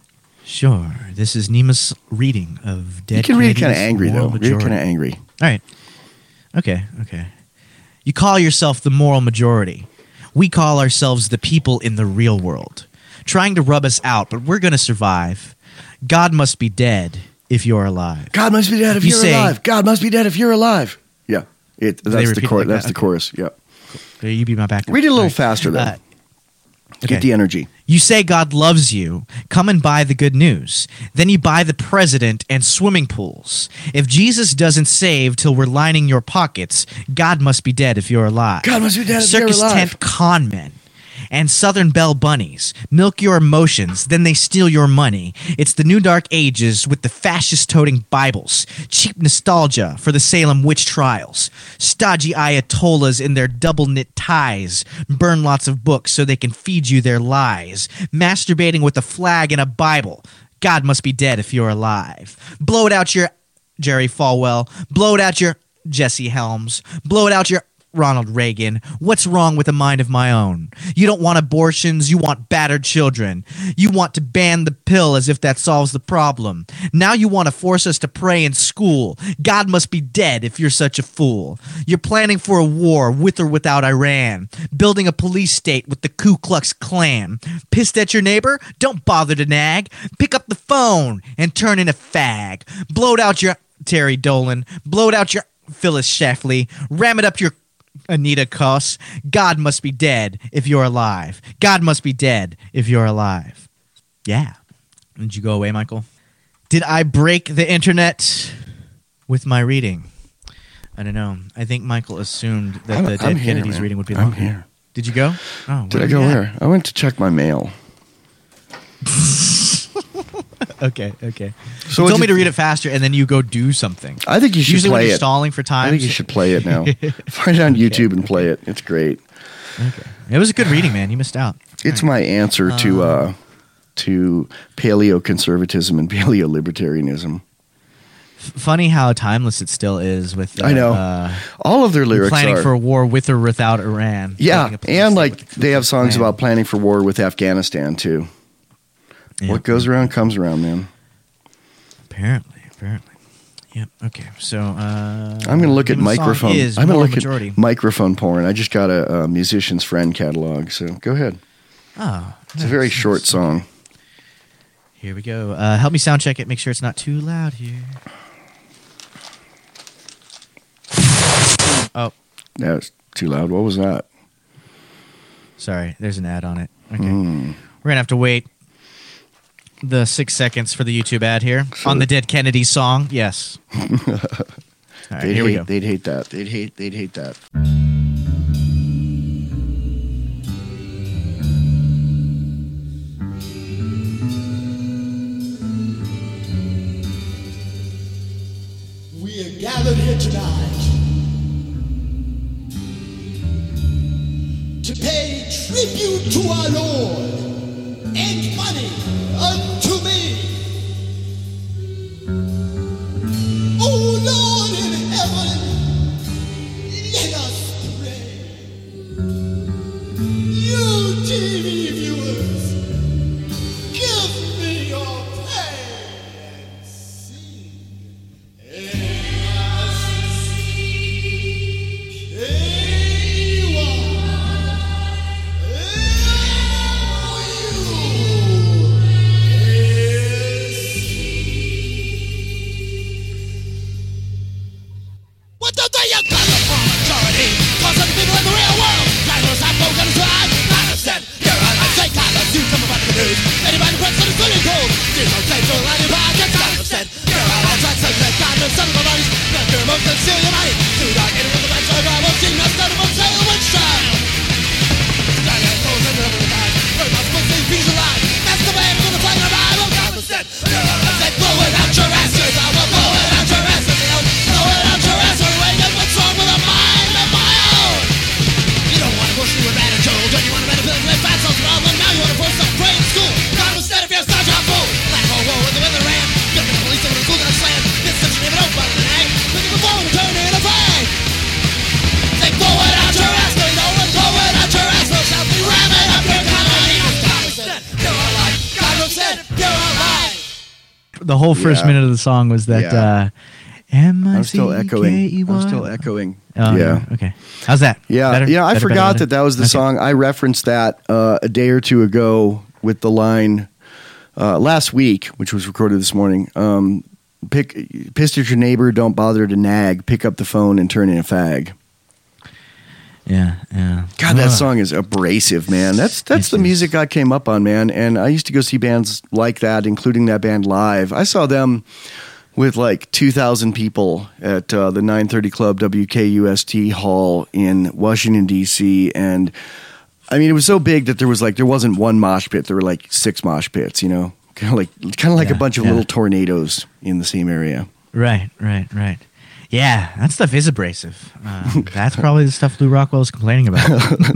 Sure. This is Nima's reading of Dead You can read it kind of Kennedy's angry, Moral though. Majority. Read it kind of angry. All right. Okay, okay. You call yourself the moral majority. We call ourselves the people in the real world. Trying to rub us out, but we're going to survive. God must be dead if you're alive. God must be dead if you you're say, alive. God must be dead if you're alive. Yeah. It, that's the, chor- like that's that? the Okay. chorus. Yeah. Cool. You be my backup. Read it a little All right. faster, though. Uh, Okay. Get the energy. You say God loves you. Come and buy the good news. Then you buy the president and swimming pools. If Jesus doesn't save till we're lining your pockets, God must be dead if you're alive. God must be dead if you're Circus alive. tent con men and Southern Belle bunnies milk your emotions, then they steal your money. It's the new dark ages with the fascist-toting Bibles, cheap nostalgia for the Salem witch trials, stodgy ayatollahs in their double-knit ties, burn lots of books so they can feed you their lies, masturbating with a flag and a Bible. God must be dead if you're alive. Blow it out your Jerry Falwell. Blow it out your Jesse Helms. Blow it out your Ronald Reagan. What's wrong with a mind of my own? You don't want abortions, you want battered children. You want to ban the pill as if that solves the problem. Now you want to force us to pray in school. God must be dead if you're such a fool. You're planning for a war with or without Iran. Building a police state with the Ku Klux Klan. Pissed at your neighbor? Don't bother to nag. Pick up the phone and turn in a fag. Blow it out your Terry Dolan. Blow it out your Phyllis Schlafly. Ram it up your Anita Koss. God must be dead if you're alive. God must be dead if you're alive. Yeah. Did you go away, Michael? Did I break the internet with my reading? I don't know. I think Michael assumed that I'm, the I'm Dead here, Kennedy's man. reading would be I'm longer. here. Did you go? Oh, Did I go where? I went to check my mail. okay, okay. So you told me you- to read it faster, and then you go do something. I think you should Usually play when you're it. stalling for time. I think you should play it now. Find it on YouTube and play it. It's great. Okay. It was a good reading, man. You missed out. It's my answer to Um, uh, to paleo-conservatism and paleo-libertarianism. Funny how timeless it still is with uh, I know. uh, All of their lyrics planning are. for a war with or without Iran. yeah, Building a police and state like with the Ku they have Klux songs Klan. about planning for war with Afghanistan too. Yeah. What goes around comes around, man. Apparently, apparently. Yep. Okay. So uh, I'm going to look at Newman's song microphone. Is I'm going to Moral look majority. at microphone porn. I just got a, a musician's friend catalog, so go ahead. Oh, It's a very short song. Here we go. Uh, help me sound check it. Make sure it's not too loud here. Oh, That was too loud. What was that? sorry. There's an ad on it. Okay. Mm. We're going to have to wait the six seconds for the YouTube ad here on the Dead Kennedy song. Yes. All right, They'd here we hate, go. they'd hate that. They'd hate. They'd hate that. We are gathered here tonight to pay tribute to our Lord and money unto me. Oh Lord in heaven, let us pray. You T V viewers, give me your pay and see. What the day you got the full majority? Cause of the people in the real world. Drivers have no gun to drive. I understand. You're on my say, Carlos, you come about the news. Anybody press on the swimming pool. There's no place to line your pockets. I understand. You're on all tracks like that. God, no son of a bodies. Not your emotions, steal your money. Too dark, anyone with a back, so I won't see no stone of a sail with style. Stand and close and never the time. Very much supposed to be alive. That's the man for the fight of I will God understand. You're on my say, blow it out your ass. I will blow it out your ass. Blow it out your ass. What's wrong with a mind of my own? You don't want to push me with attitude. Don't you want to better build with fat sauce problem? Now you want to force some brain school. God instead if you're such a fool. Black hole war with the weather ram. You're the police over the school gonna slam. This such a name it don't bother an egg. Look at the phone and turn in a flag. Say blow it out your ass. No, you know what? Blow it out your ass. No, shall be ramming up your comedy. God instead, you're alive. God instead, you're alive. The whole first Yeah. minute of the song was that. Yeah. Uh, M I I'm C still K E Y. echoing. I'm still echoing. Oh, yeah. Okay. How's that? Yeah. Better? Yeah. I Better, forgot better, that that was the okay. song. I referenced that uh, a day or two ago with the line uh, last week, which was recorded this morning. Um, pick, pissed at your neighbor. Don't bother to nag. Pick up the phone and turn in a fag. Yeah. Yeah. God, that Ugh. song is abrasive, man. That's that's Yes, the it is. music I came up on, man. And I used to go see bands like that, including that band live. I saw them with like two thousand people at uh, the nine thirty Club W K U S T Hall in Washington, D C. And I mean, it was so big that there was like, there wasn't one mosh pit. There were like six mosh pits, you know, kind of like, kind of like Yeah, a bunch of yeah. little tornadoes in the same area. Right, right, right. Yeah, that stuff is abrasive. Uh, that's probably the stuff Lou Rockwell was complaining about.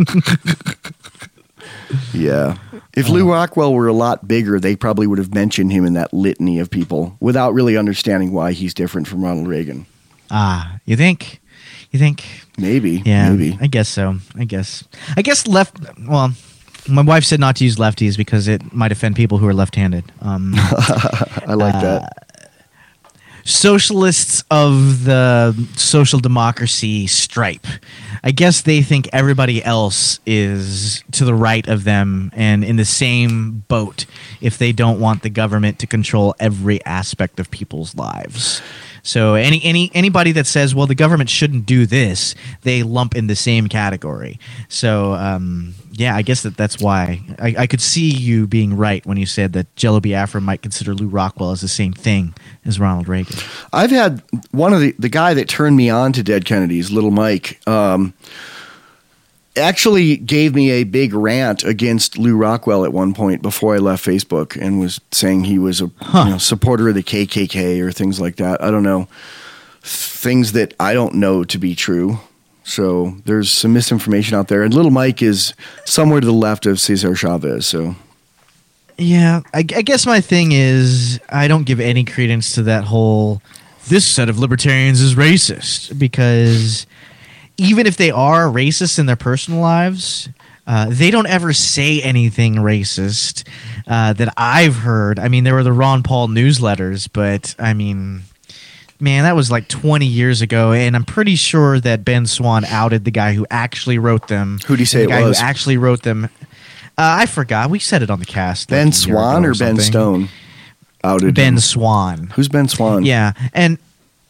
Yeah. If Lou Rockwell were a lot bigger, they probably would have mentioned him in that litany of people without really understanding why he's different from Ronald Reagan. Ah, you think? You think? Maybe. Yeah, Maybe. I guess so. I guess. I guess left. Well, my wife said not to use lefties because it might offend people who are left-handed. Um, I like uh, that. Socialists of the social democracy stripe. I guess they think everybody else is to the right of them and in the same boat if they don't want the government to control every aspect of people's lives. So any any anybody that says, well, the government shouldn't do this, they lump in the same category. So um, yeah, I guess that that's why I, I could see you being right when you said that Jello Biafra might consider Lou Rockwell as the same thing as Ronald Reagan. I've had one of the, the guy that turned me on to Dead Kennedys, Little Mike, um, actually gave me a big rant against Lou Rockwell at one point before I left Facebook and was saying he was a Huh. you know, supporter of the K K K or things like that. I don't know. Things that I don't know to be true. So there's some misinformation out there. And Little Mike is somewhere to the left of Cesar Chavez. So Yeah, I, I guess my thing is I don't give any credence to that whole this set of libertarians is racist because even if they are racist in their personal lives, uh, they don't ever say anything racist uh, that I've heard. I mean, there were the Ron Paul newsletters, but I mean, man, that was like twenty years ago, and I'm pretty sure that Ben Swan outed the guy who actually wrote them. Who'd he say the it guy was? who actually wrote them. Uh, I forgot. We said it on the cast. like Ben a year Swan ago or Ben something. Stone outed Ben him? Swan. Who's Ben Swan? Yeah, and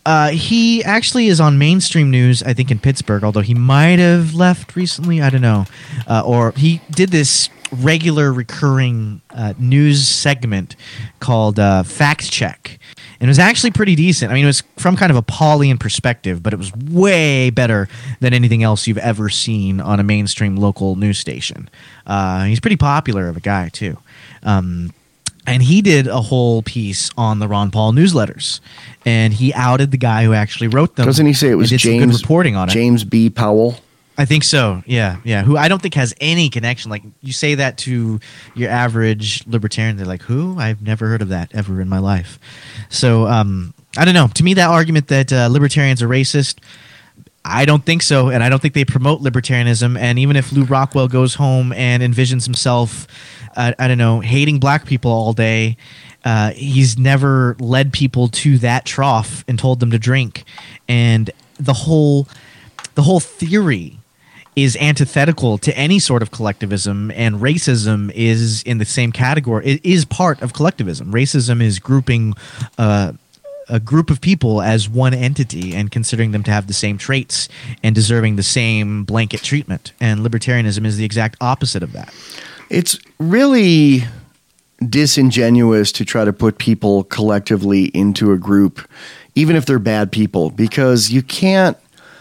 Uh, he actually is on mainstream news, I think, in Pittsburgh, although he might have left recently. I don't know. Uh, or he did this regular recurring uh, news segment called uh, Fact Check. And it was actually pretty decent. I mean, it was from kind of a Paulian perspective, but it was way better than anything else you've ever seen on a mainstream local news station. Uh, he's pretty popular of a guy, too. Um, and he did a whole piece on the Ron Paul newsletters. And he outed the guy who actually wrote them. Doesn't he say it was did James some good reporting on it? James B. Powell? I think so. Yeah, yeah. Who I don't think has any connection. Like you say that to your average libertarian, they're like, "Who? I've never heard of that ever in my life." So um, I don't know. To me, that argument that uh, libertarians are racist, I don't think so, and I don't think they promote libertarianism. And even if Lou Rockwell goes home and envisions himself, uh, I don't know, hating black people all day, uh, he's never led people to that trough and told them to drink. And the whole, the whole theory is antithetical to any sort of collectivism, and racism is in the same category. It is part of collectivism. Racism is grouping uh, a group of people as one entity and considering them to have the same traits and deserving the same blanket treatment. And libertarianism is the exact opposite of that. It's really disingenuous to try to put people collectively into a group, even if they're bad people, because you can't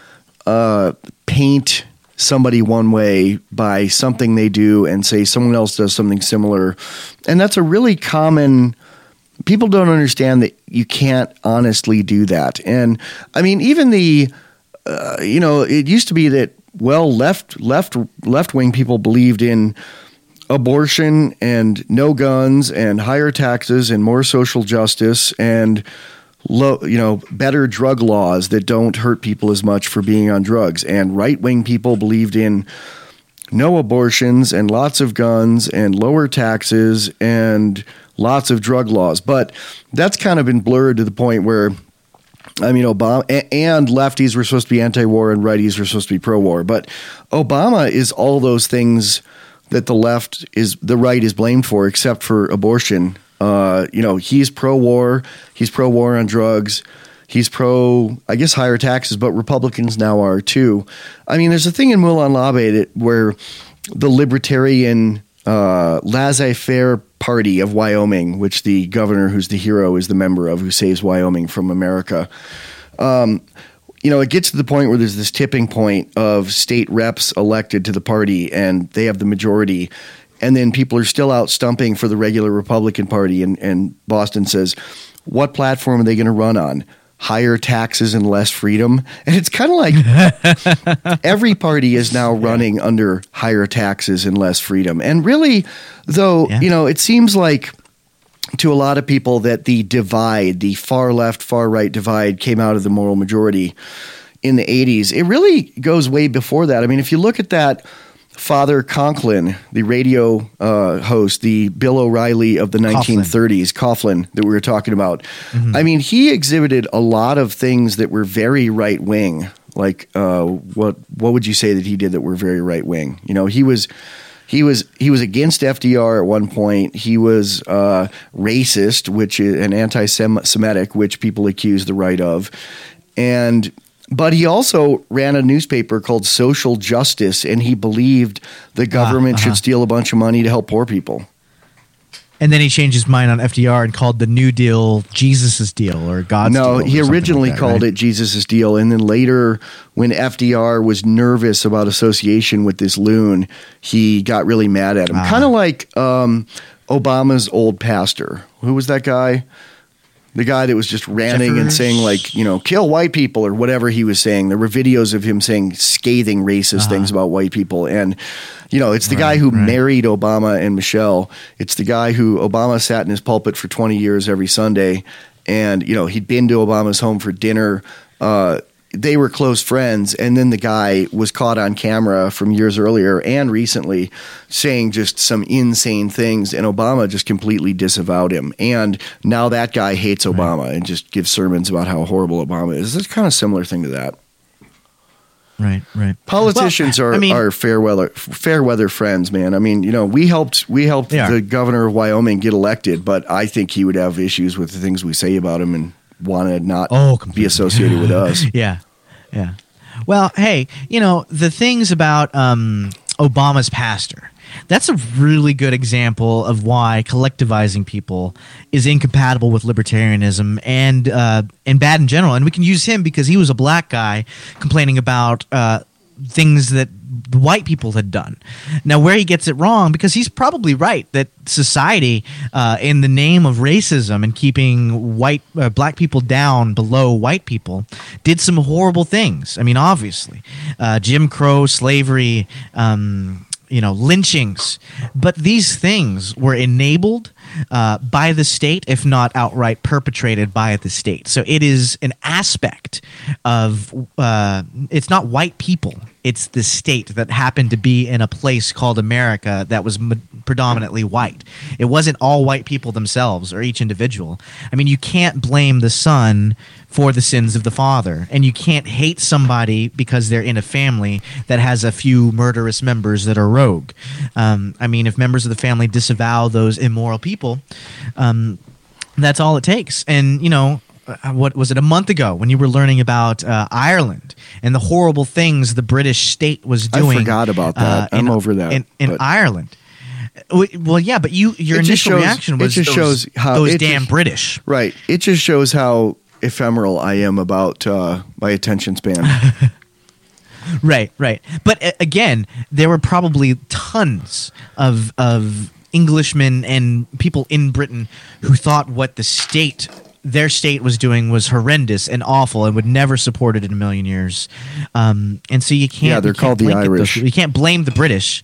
uh, paint somebody one way by something they do and say someone else does something similar. And that's a really common, people don't understand that you can't honestly do that. And I mean, even the, uh, you know, it used to be that, well, left, left, left wing people believed in abortion and no guns and higher taxes and more social justice and low, you know, better drug laws that don't hurt people as much for being on drugs. And right-wing people believed in no abortions and lots of guns and lower taxes and lots of drug laws. But that's kind of been blurred to the point where, I mean, Obama and lefties were supposed to be anti-war and righties were supposed to be pro-war. But Obama is all those things that the left is, the right is blamed for, except for abortion. Uh, you know, he's pro-war. He's pro-war on drugs. He's pro, I guess, higher taxes, but Republicans now are too. I mean, there's a thing in Moulin Labbe where the libertarian uh, laissez-faire party of Wyoming, which the governor who's the hero is the member of, who saves Wyoming from America, um, you know, it gets to the point where there's this tipping point of state reps elected to the party and they have the majority. And then people are still out stumping for the regular Republican Party. And, and Boston says, what platform are they going to run on? Higher taxes and less freedom? And it's kind of like every party is now running under higher taxes and less freedom. And really, though, yeah. you know, it seems like to a lot of people that the divide, the far left, far right divide came out of the moral majority in the eighties. It really goes way before that. I mean, if you look at that, Father Conklin, the radio uh, host, the Bill O'Reilly of the nineteen thirties, Coughlin, that we were talking about. Mm-hmm. I mean, he exhibited a lot of things that were very right wing. Like, uh, what what would you say that he did that were very right wing? You know, he was he was he was against F D R at one point. He was uh, racist, which is an anti-Semitic, which people accuse the right of, and. But he also ran a newspaper called Social Justice, and he believed the government uh, uh-huh. should steal a bunch of money to help poor people. And then he changed his mind on F D R and called the New Deal Jesus' deal or God's no, deal. No, he originally like that, called right? it Jesus' deal. And then later, when F D R was nervous about association with this loon, he got really mad at him. Ah. Kind of like um, Obama's old pastor. Who was that guy? The guy that was just ranting Jeffers. and saying, like, you know, kill white people or whatever he was saying. There were videos of him saying scathing racist uh-huh. things about white people. And, you know, it's the right, guy who right. married Obama and Michelle. It's the guy who Obama sat in his pulpit for twenty years every Sunday. And, you know, he'd been to Obama's home for dinner. Uh, they were close friends. And then the guy was caught on camera from years earlier and recently saying just some insane things. And Obama just completely disavowed him. And now that guy hates Obama right. and just gives sermons about how horrible Obama is. It's kind of similar thing to that. Right, right. Politicians well, are, I mean, are fair weather fair weather friends, man. I mean, you know, we helped we helped the governor of Wyoming get elected, but I think he would have issues with the things we say about him and want to not Oh, be completely. associated with us. Yeah, yeah. Well, hey, you know, the things about um, Obama's pastor, that's a really good example of why collectivizing people is incompatible with libertarianism and uh, and bad in general. And we can use him because he was a black guy complaining about uh, things that white people had done. Now, where he gets it wrong, because he's probably right that society, uh, in the name of racism and keeping white uh, black people down below white people, did some horrible things. I mean, obviously, uh, Jim Crow, slavery, um, you know, lynchings. But these things were enabled uh, by the state, if not outright perpetrated by the state. So it is an aspect of, uh, it's not white people. It's the state that happened to be in a place called America that was m- predominantly white. It wasn't all white people themselves or each individual. I mean, you can't blame the son for the sins of the father, and you can't hate somebody because they're in a family that has a few murderous members that are rogue. Um, I mean, if members of the family disavow those immoral people, um, that's all it takes. And, you know, Uh, what was it, a month ago when you were learning about uh, Ireland and the horrible things the British state was doing? I forgot about that. uh, I'm in, over that. in, in but- Ireland. Well, yeah, but you your It just initial shows- reaction it was just those, shows how- those it damn just- British. Right. It just shows how ephemeral I am about uh, my attention span. Right, right. But uh, again, there were probably tons of of Englishmen and people in Britain who thought what the state, their state was doing was horrendous and awful and would never support it in a million years. Um, and so you can't. Yeah, they're you can't called the blink at Irish. those- You can't blame the British.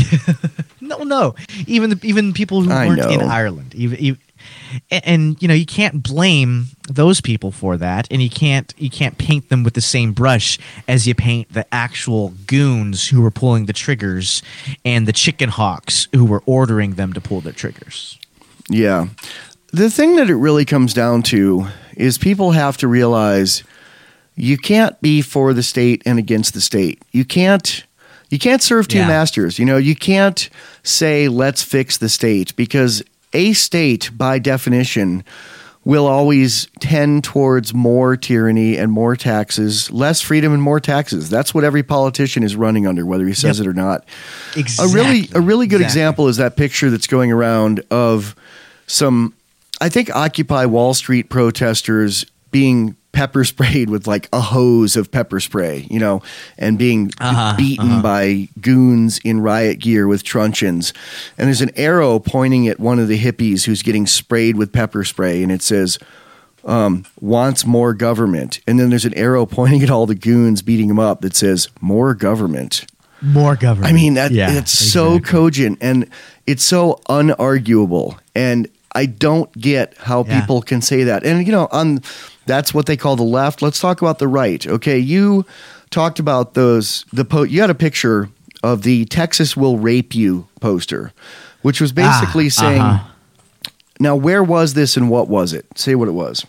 no, no. Even the, even people who I weren't in know. Ireland. Even, even, and, and you know you can't blame those people for that, and you can't you can't paint them with the same brush as you paint the actual goons who were pulling the triggers and the chicken hawks who were ordering them to pull their triggers. Yeah. The thing that it really comes down to is people have to realize you can't be for the state and against the state. You can't you can't serve two Yeah. masters. You know, you can't say let's fix the state, because a state by definition will always tend towards more tyranny and more taxes, less freedom and more taxes. That's what every politician is running under, whether he says Yep. it or not. Exactly. A really a really good Exactly. example is that picture that's going around of some, I think, Occupy Wall Street protesters being pepper sprayed with like a hose of pepper spray, you know, and being Uh-huh, beaten uh-huh. by goons in riot gear with truncheons. And there's an arrow pointing at one of the hippies who's getting sprayed with pepper spray, and it says, um, wants more government. And then there's an arrow pointing at all the goons beating him up that says, more government. More government. I mean, that yeah, it's so exactly. cogent and it's so unarguable. And I don't get how Yeah. people can say that. And, you know, on that's what they call the left. Let's talk about the right. Okay, you talked about those. The po- you had a picture of the Texas Will Rape You poster, which was basically Ah, saying, uh-huh. now, where was this and what was it? Say what it was.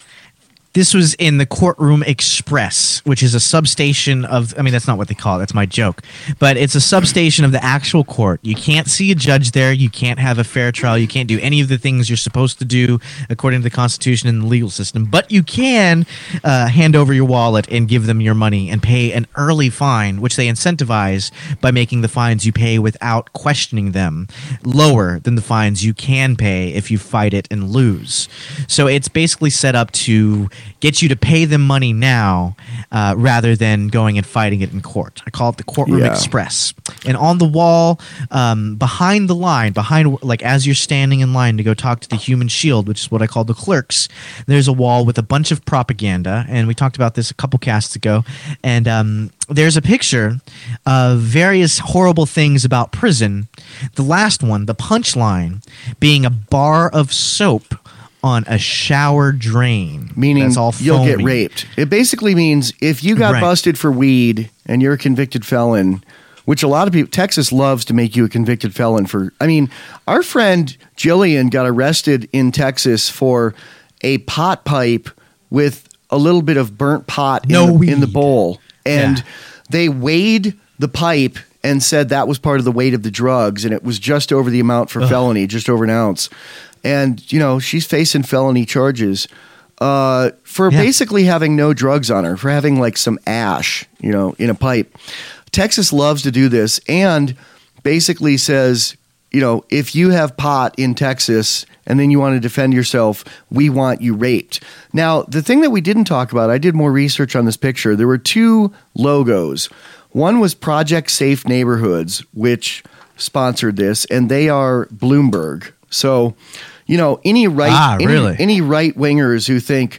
This was in the Courtroom Express, which is a substation of, I mean, that's not what they call it. That's my joke. But it's a substation of the actual court. You can't see a judge there. You can't have a fair trial. You can't do any of the things you're supposed to do according to the Constitution and the legal system. But you can uh, hand over your wallet and give them your money and pay an early fine, which they incentivize by making the fines you pay without questioning them lower than the fines you can pay if you fight it and lose. So it's basically set up to get you to pay them money now uh, rather than going and fighting it in court. I call it the Courtroom Yeah. Express. And on the wall, um, behind the line, behind like as you're standing in line to go talk to the Human Shield, which is what I call the clerks, there's a wall with a bunch of propaganda. And we talked about this a couple casts ago. And um, there's a picture of various horrible things about prison. The last one, the punchline, being a bar of soap on a shower drain, Meaning That's all you'll get foamy. raped. It basically means if you got Right. busted for weed and you're a convicted felon, which a lot of people, Texas loves to make you a convicted felon for, I mean, our friend Jillian got arrested in Texas for a pot pipe with a little bit of burnt pot in, No the, weed. in the bowl. And Yeah. they weighed the pipe and said that was part of the weight of the drugs, and it was just over the amount for felony, just over an ounce. And, you know, she's facing felony charges. uh, for Yeah. basically having no drugs on her, for having like some ash, you know, in a pipe. Texas loves to do this and basically says, you know, if you have pot in Texas and then you want to defend yourself, we want you raped. Now, the thing that we didn't talk about, I did more research on this picture. There were two logos. One was Project Safe Neighborhoods, which sponsored this, and they are Bloomberg. So, you know, any right Ah, any, really? any right wingers who think,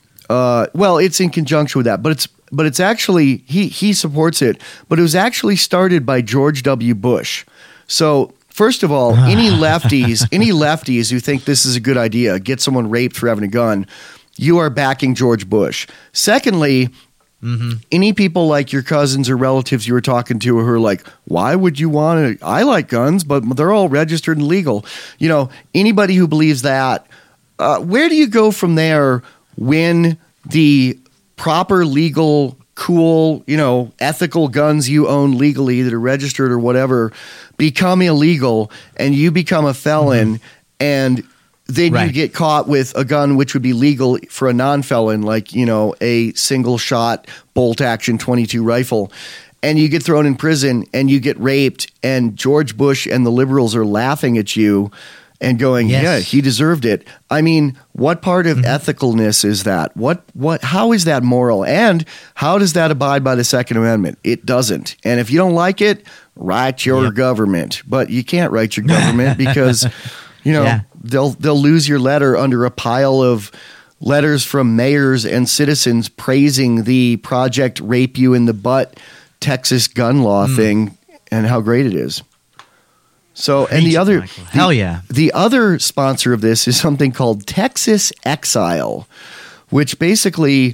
uh, well, it's in conjunction with that, but it's but it's actually he he supports it, but it was actually started by George W. Bush. So first of all, any lefties, any lefties who think this is a good idea, get someone raped for having a gun, you are backing George Bush. Secondly, Mm-hmm. any people like your cousins or relatives you were talking to who are like, why would you want to? I like guns, but they're all registered and legal. You know, anybody who believes that, uh, where do you go from there when the proper legal, cool, you know, ethical guns you own legally that are registered or whatever become illegal and you become a felon mm-hmm. and then Right. you get caught with a gun which would be legal for a non-felon, like, you know, a single-shot bolt-action twenty-two rifle, and you get thrown in prison and you get raped, and George Bush and the liberals are laughing at you and going, Yes. yeah, he deserved it. I mean, what part of Mm-hmm. ethicalness is that? What, what, how is that moral? And how does that abide by the Second Amendment? It doesn't. And if you don't like it, write your Yep. government. But you can't write your government because... You know, Yeah. they'll they'll lose your letter under a pile of letters from mayors and citizens praising the Project Rape You in the Butt Texas gun law Mm. thing and how great it is. So, and Preach the it, other, Michael. the- Hell yeah. the other sponsor of this is something called Texas Exile, which basically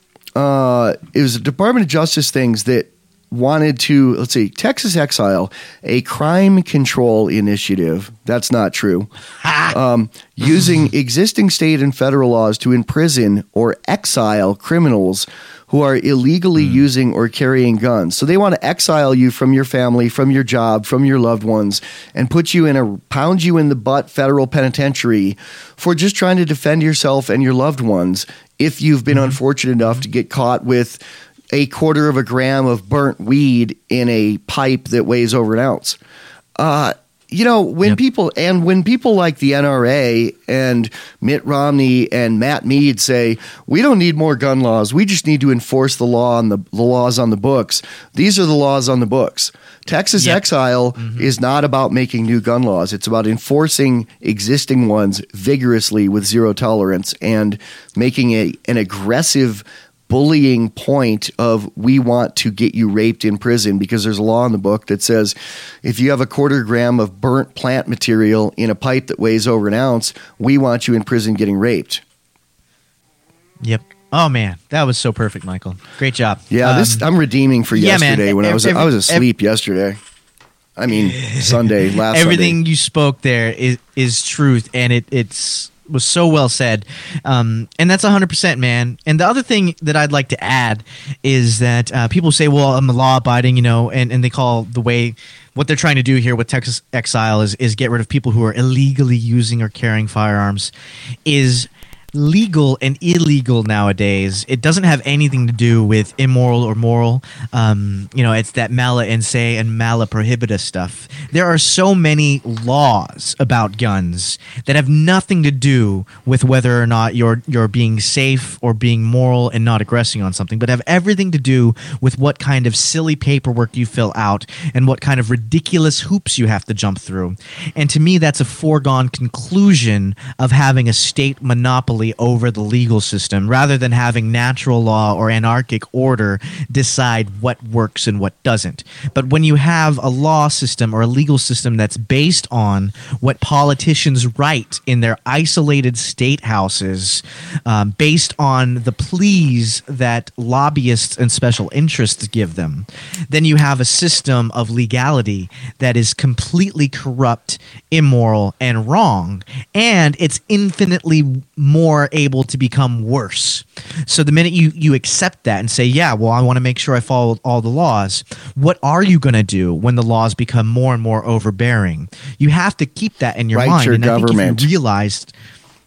uh, it was a Department of Justice things that wanted to, let's see, Texas Exile, a crime control initiative. That's not true. um, using existing state and federal laws to imprison or exile criminals who are illegally Hmm. using or carrying guns. So they want to exile you from your family, from your job, from your loved ones, and put you in a pound you in the butt federal penitentiary for just trying to defend yourself and your loved ones if you've been unfortunate enough to get caught with a quarter of a gram of burnt weed in a pipe that weighs over an ounce. Uh, you know, when Yep. people and when people like the N R A and Mitt Romney and Matt Mead say, we don't need more gun laws, we just need to enforce the law on the, the laws on the books. These are the laws on the books. Texas Yep. Exile is not about making new gun laws. It's about enforcing existing ones vigorously with zero tolerance and making a, an aggressive bullying point of we want to get you raped in prison because there's a law in the book that says if you have a quarter gram of burnt plant material in a pipe that weighs over an ounce, we want you in prison getting raped. Yep. Oh man, that was so perfect, Michael. Great job. Yeah, Um, this I'm redeeming for yeah, man. yesterday when I Ev- was ev- I was ev- asleep yesterday. I mean Sunday, last Everything Sunday. you spoke there is is truth, and it it's was so well said, um, and that's one hundred percent, man. And the other thing that I'd like to add is that uh, people say, "Well, I'm a law-abiding," you know, and, and they call the way what they're trying to do here with Texas Exile is is get rid of people who are illegally using or carrying firearms. Is legal and illegal nowadays. It doesn't have anything to do with immoral or moral. Um, you know, it's that mala in se and mala prohibita stuff. There are so many laws about guns that have nothing to do with whether or not you're you're being safe or being moral and not aggressing on something, but have everything to do with what kind of silly paperwork you fill out and what kind of ridiculous hoops you have to jump through. And to me, that's a foregone conclusion of having a state monopoly over the legal system rather than having natural law or anarchic order decide what works and what doesn't. But when you have a law system or a legal system that's based on what politicians write in their isolated state houses, um, based on the pleas that lobbyists and special interests give them, then you have a system of legality that is completely corrupt, immoral, and wrong, and it's infinitely more able to become worse. So the minute you you accept that and say, yeah, well, I want to make sure I follow all the laws, what are you going to do when the laws become more and more overbearing? You have to keep that in your Write mind. your and government. I think if you realized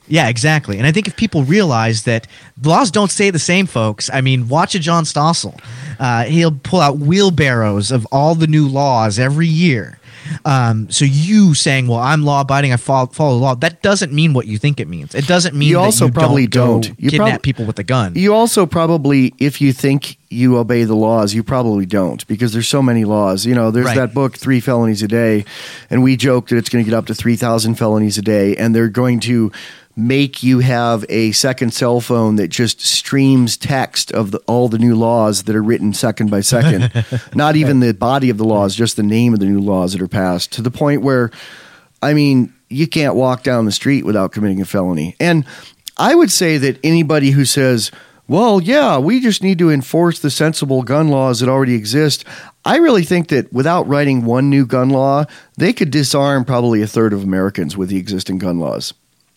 Yeah, exactly. And I think if people realize that the laws don't stay the same, folks. I mean, watch a John Stossel. Uh, he'll pull out wheelbarrows of all the new laws every year. Um, so you saying, well, I'm law-abiding, I follow, follow the law, that doesn't mean what you think it means. It doesn't mean You that also you probably don't, don't. go You kidnap prob- people with a gun. You also probably, if you think you obey the laws, you probably don't, because there's so many laws. You know, there's Right. that book, Three Felonies a Day, and we joke that it's going to get up to three thousand felonies a day, and they're going to make you have a second cell phone that just streams text of the, all the new laws that are written second by second. Not even the body of the laws, just the name of the new laws that are passed, to the point where, I mean, you can't walk down the street without committing a felony. And I would say that anybody who says, well, yeah, we just need to enforce the sensible gun laws that already exist, I really think that without writing one new gun law, they could disarm probably a third of Americans with the existing gun laws.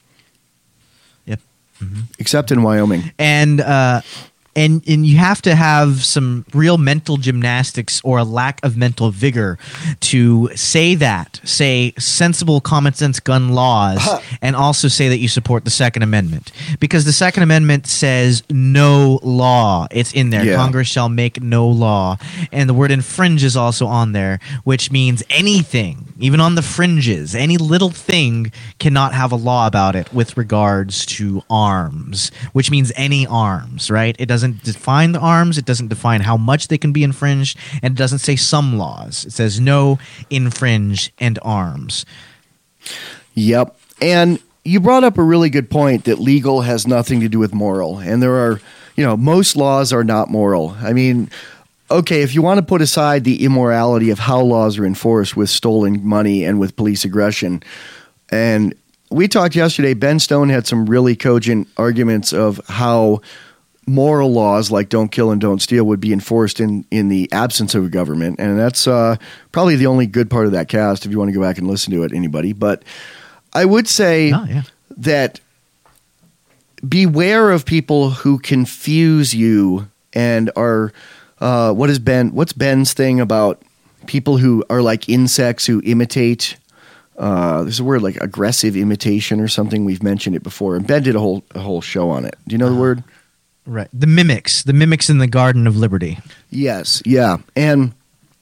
Yep. Mm-hmm. Except in Wyoming. And uh, and and you have to have some real mental gymnastics or a lack of mental vigor to say that, say sensible common sense gun laws, and also say that you support the Second Amendment. Because the Second Amendment says no law. It's in there. Yeah. Congress shall make no law. And the word infringe is also on there, which means anything, even on the fringes, any little thing cannot have a law about it with regards to arms, which means any arms, right? It doesn't define the arms. It doesn't define how much they can be infringed. And it doesn't say some laws. It says no infringe and arms. Yep. And you brought up a really good point that legal has nothing to do with moral. And there are, you know, most laws are not moral. I mean, okay, if you want to put aside the immorality of how laws are enforced with stolen money and with police aggression, and we talked yesterday, Ben Stone had some really cogent arguments of how moral laws like don't kill and don't steal would be enforced in, in the absence of a government. And that's uh, probably the only good part of that cast, if you want to go back and listen to it, anybody. But I would say Oh, yeah. that beware of people who confuse you and are uh, what is Ben? What's Ben's thing about people who are like insects who imitate? Uh, there's a word like aggressive imitation or something. We've mentioned it before, and Ben did a whole a whole show on it. Do you know the word? Right. The mimics. The mimics in the Garden of Liberty. Yes, yeah. And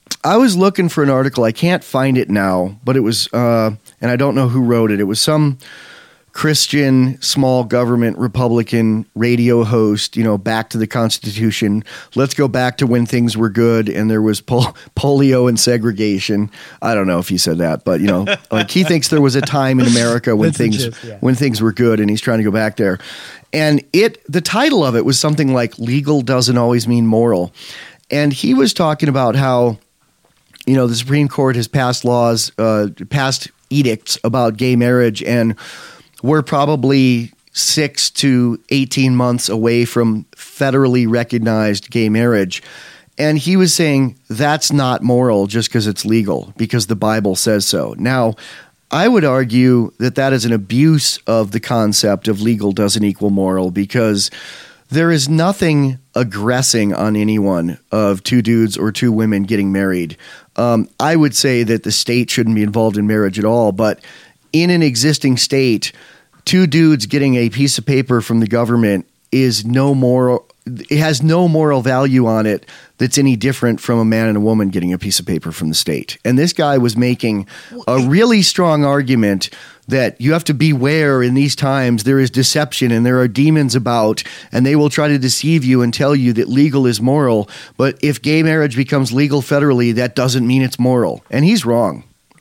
I was looking for an article. I can't find it now, but it was, uh, and I don't know who wrote it. It was some Christian, small government, Republican radio host, you know, back to the Constitution. Let's go back to when things were good and there was pol- polio and segregation. I don't know if he said that, but, you know, like he thinks there was a time in America when That's the things gist, yeah. when things were good, and he's trying to go back there. And it, the title of it was something like "Legal doesn't always mean moral," and he was talking about how, you know, the Supreme Court has passed laws, uh, passed edicts about gay marriage, and we're probably six to eighteen months away from federally recognized gay marriage. And he was saying that's not moral just because it's legal, because the Bible says so. Now, I would argue that that is an abuse of the concept of legal doesn't equal moral, because there is nothing aggressing on anyone of two dudes or two women getting married. Um, I would say that the state shouldn't be involved in marriage at all, but in an existing state, two dudes getting a piece of paper from the government is no moral. It has no moral value on it that's any different from a man and a woman getting a piece of paper from the state. And this guy was making a really strong argument that you have to beware in these times. There is deception and there are demons about, and they will try to deceive you and tell you that legal is moral. But if gay marriage becomes legal federally, that doesn't mean it's moral. And he's wrong.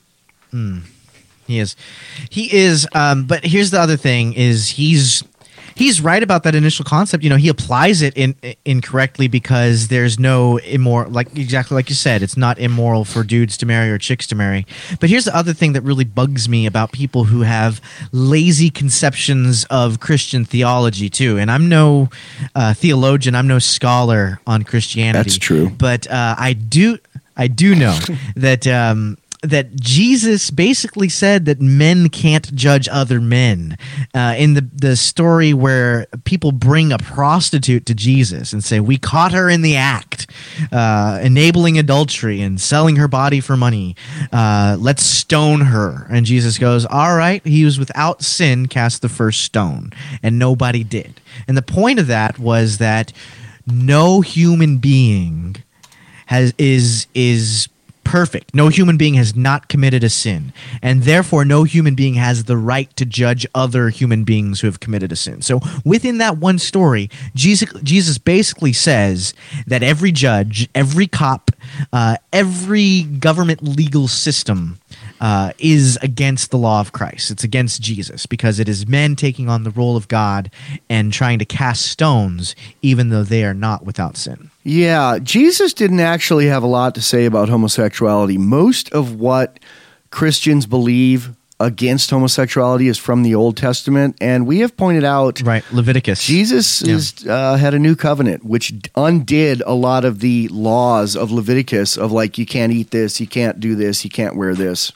Hmm. He is. He is. Um, but here's the other thing: is he's he's right about that initial concept. You know, he applies it in, incorrectly because there's no immoral, like exactly like you said, it's not immoral for dudes to marry or chicks to marry. But here's the other thing that really bugs me about people who have lazy conceptions of Christian theology too. And I'm no uh, theologian, I'm no scholar on Christianity. That's true. But uh, I do, I do know that. Um, that Jesus basically said that men can't judge other men. Uh, in the the story where people bring a prostitute to Jesus and say, "We caught her in the act, uh, enabling adultery and selling her body for money. Uh, let's stone her." And Jesus goes, "All right, he was without sin, cast the first stone," and nobody did. And the point of that was that no human being has is is. perfect. No human being has not committed a sin, and therefore no human being has the right to judge other human beings who have committed a sin. So within that one story, Jesus, Jesus basically says that every judge, every cop, uh, every government legal system uh, is against the law of Christ. It's against Jesus because it is men taking on the role of God and trying to cast stones even though they are not without sin. Yeah, Jesus didn't actually have a lot to say about homosexuality. Most of what Christians believe against homosexuality is from the Old Testament, and we have pointed out, right, Leviticus. Jesus Yeah. is, uh, had a new covenant, which undid a lot of the laws of Leviticus of like, you can't eat this, you can't do this, you can't wear this.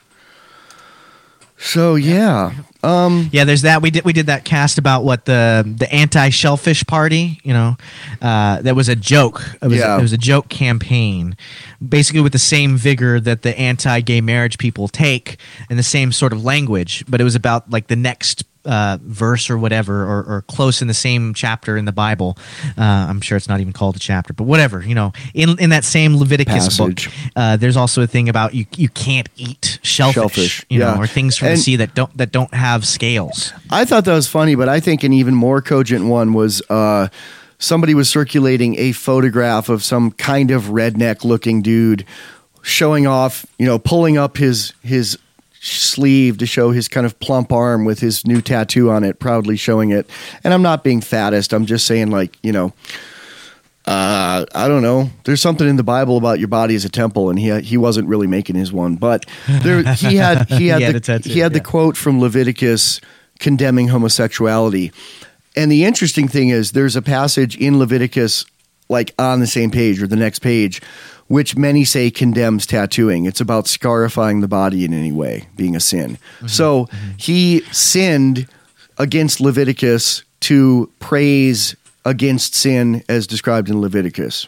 So yeah, um, yeah. There's that. We did we did that cast about what the the anti-shellfish party. You know, uh, that was a joke. It was, Yeah. it was a joke campaign, basically with the same vigor that the anti-gay marriage people take and the same sort of language. But it was about like the next uh, verse or whatever, or, or close in the same chapter in the Bible. Uh, I'm sure it's not even called a chapter, but whatever. You know, in in that same Leviticus Passage. book, uh, there's also a thing about you you can't eat shellfish, Shellfish, you yeah. know, or things from And- the sea that don't that don't have scales. I thought that was funny, but I think an even more cogent one was uh, somebody was circulating a photograph of some kind of redneck-looking dude showing off, you know, pulling up his his sleeve to show his kind of plump arm with his new tattoo on it, proudly showing it. And I'm not being fattest. I'm just saying, like, you know, uh, I don't know. There's something in the Bible about your body as a temple, and he he wasn't really making his one, but there he had he had He had the a tattoo, he had the yeah. quote from Leviticus condemning homosexuality. And the interesting thing is, there's a passage in Leviticus, like on the same page or the next page, which many say condemns tattooing. It's about scarifying the body in any way, being a sin. Mm-hmm. So he sinned against Leviticus to praise against sin as described in Leviticus.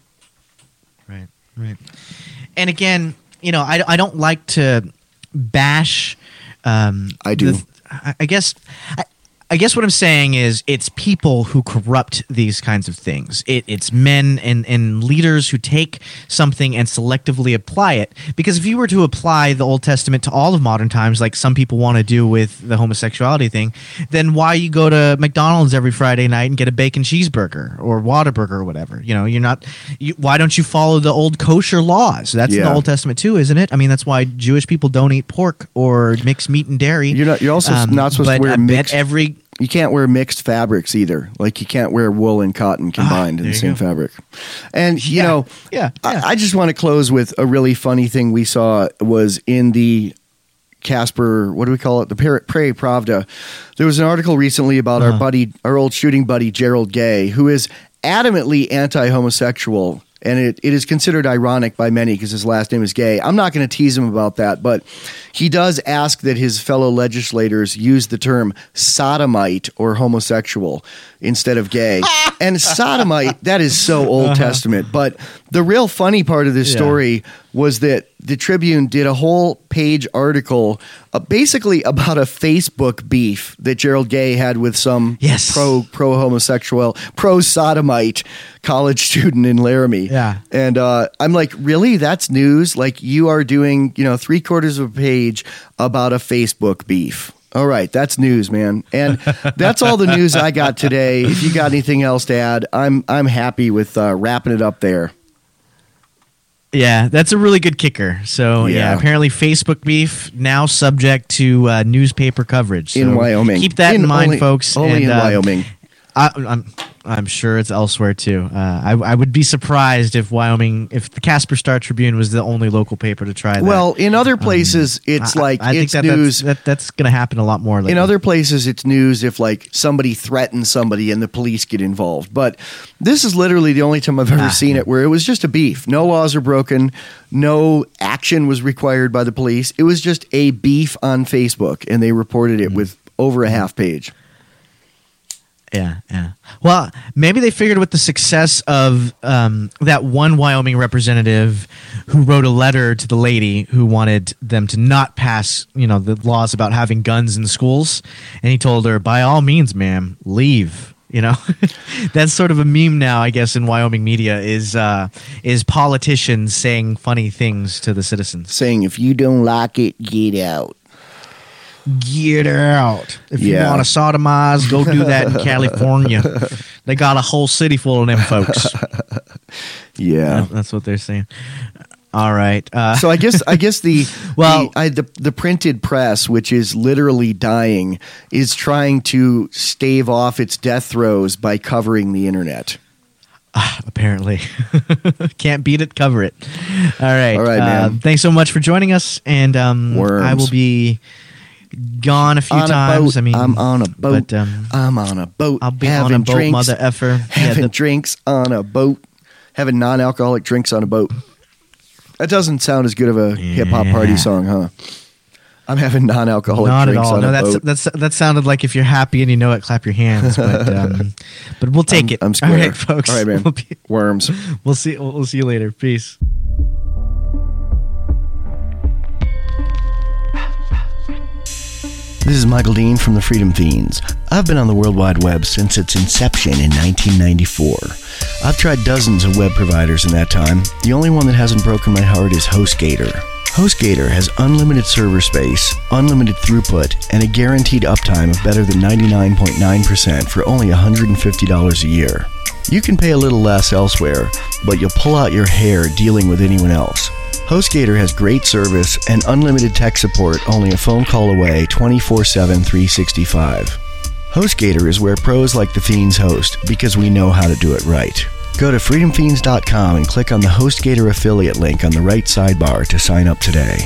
Right, right. And again, you know, I, I don't like to bash. Um, I do. the- I, I guess. I, I guess what I'm saying is it's people who corrupt these kinds of things. It, it's men and, and leaders who take something and selectively apply it. Because if you were to apply the Old Testament to all of modern times, like some people want to do with the homosexuality thing, then why you go to McDonald's every Friday night and get a bacon cheeseburger or Whataburger or whatever? You know, you're not. You, why don't you follow the old kosher laws? That's in Yeah. the Old Testament too, isn't it? I mean, that's why Jewish people don't eat pork or mix meat and dairy. You're not. You're also Um, not supposed but to wear I bet mixed. every You can't wear mixed fabrics either. Like you can't wear wool and cotton combined in there the you same go. fabric. And you Yeah, know, yeah, yeah. I, I just want to close with a really funny thing we saw was in the Casper. What do we call it? The Par- Prairie Pravda. There was an article recently about Uh-huh. our buddy, our old shooting buddy Gerald Gay, who is adamantly anti-homosexual. And it, it is considered ironic by many because his last name is Gay. I'm not going to tease him about that, but he does ask that his fellow legislators use the term sodomite or homosexual instead of gay. And sodomite, that is so Old Testament. But the real funny part of this Yeah. story was that the Tribune did a whole page article uh, basically about a Facebook beef that Gerald Gay had with some Yes. pro pro homosexual, pro sodomite college student in Laramie. Yeah. And uh, I'm like, really? That's news? Like you are doing, you know, three quarters of a page about a Facebook beef. All right, that's news, man. And that's all the news I got today. If you got anything else to add, I'm I'm happy with uh, wrapping it up there. Yeah, that's a really good kicker. So yeah, Yeah. apparently Facebook beef now subject to uh, newspaper coverage So In Wyoming. Keep that in, In mind, only- folks. only and, in uh, Wyoming. I, I'm I'm sure it's elsewhere too. Uh, I I would be surprised if Wyoming, if the Casper Star Tribune was the only local paper to try that. Well, in other places, um, it's I, like I, I it's think that news. That's, that, that's going to happen a lot more. Lately. In other places, it's news if like somebody threatens somebody and the police get involved. But this is literally the only time I've ever Ah, seen it where it was just a beef. No laws are broken. No action was required by the police. It was just a beef on Facebook, and they reported it mm-hmm. with over a half page. Yeah, yeah. Well, maybe they figured with the success of um, that one Wyoming representative who wrote a letter to the lady who wanted them to not pass, you know, the laws about having guns in schools, and he told her, by all means, ma'am, leave. You know, that's sort of a meme now, I guess, in Wyoming media is uh, is politicians saying funny things to the citizens, saying if you don't like it, get out. Get out. If Yeah. you want to sodomize, go do that in California. They got a whole city full of them folks. Yeah. That- that's what they're saying. All right. Uh, So I guess I guess the Well- the, I, the the printed press, which is literally dying, is trying to stave off its death throes by covering the internet. apparently. Can't beat it, cover it. All right. All right, uh, man. Thanks so much for joining us. And um, Worms. I will be gone a few On a times. boat. I mean, I'm on a boat. But, um, I'm on a boat. I'll be having on a boat, drinks, mother effer. Yeah, Having the- drinks on a boat. Having non-alcoholic drinks on a boat. That doesn't sound as good of a hip hop party Yeah. song, huh? I'm having non-alcoholic Not at drinks all. on No, a that's boat. that's that sounded like if you're happy and you know it, clap your hands. But um, but we'll take I'm- it. I'm All square. right, folks. All right, man. We'll, be- Worms. we'll see. We'll, we'll see you later. Peace. This is Michael Dean from the Freedom Fiends. I've been on the World Wide Web since its inception in nineteen ninety-four. I've tried dozens of web providers in that time. The only one that hasn't broken my heart is HostGator. HostGator has unlimited server space, unlimited throughput, and a guaranteed uptime of better than ninety-nine point nine percent for only one hundred fifty dollars a year. You can pay a little less elsewhere, but you'll pull out your hair dealing with anyone else. HostGator has great service and unlimited tech support only a phone call away twenty-four seven, three sixty-five. HostGator is where pros like the Fiends host because we know how to do it right. Go to freedom fiends dot com and click on the HostGator affiliate link on the right sidebar to sign up today.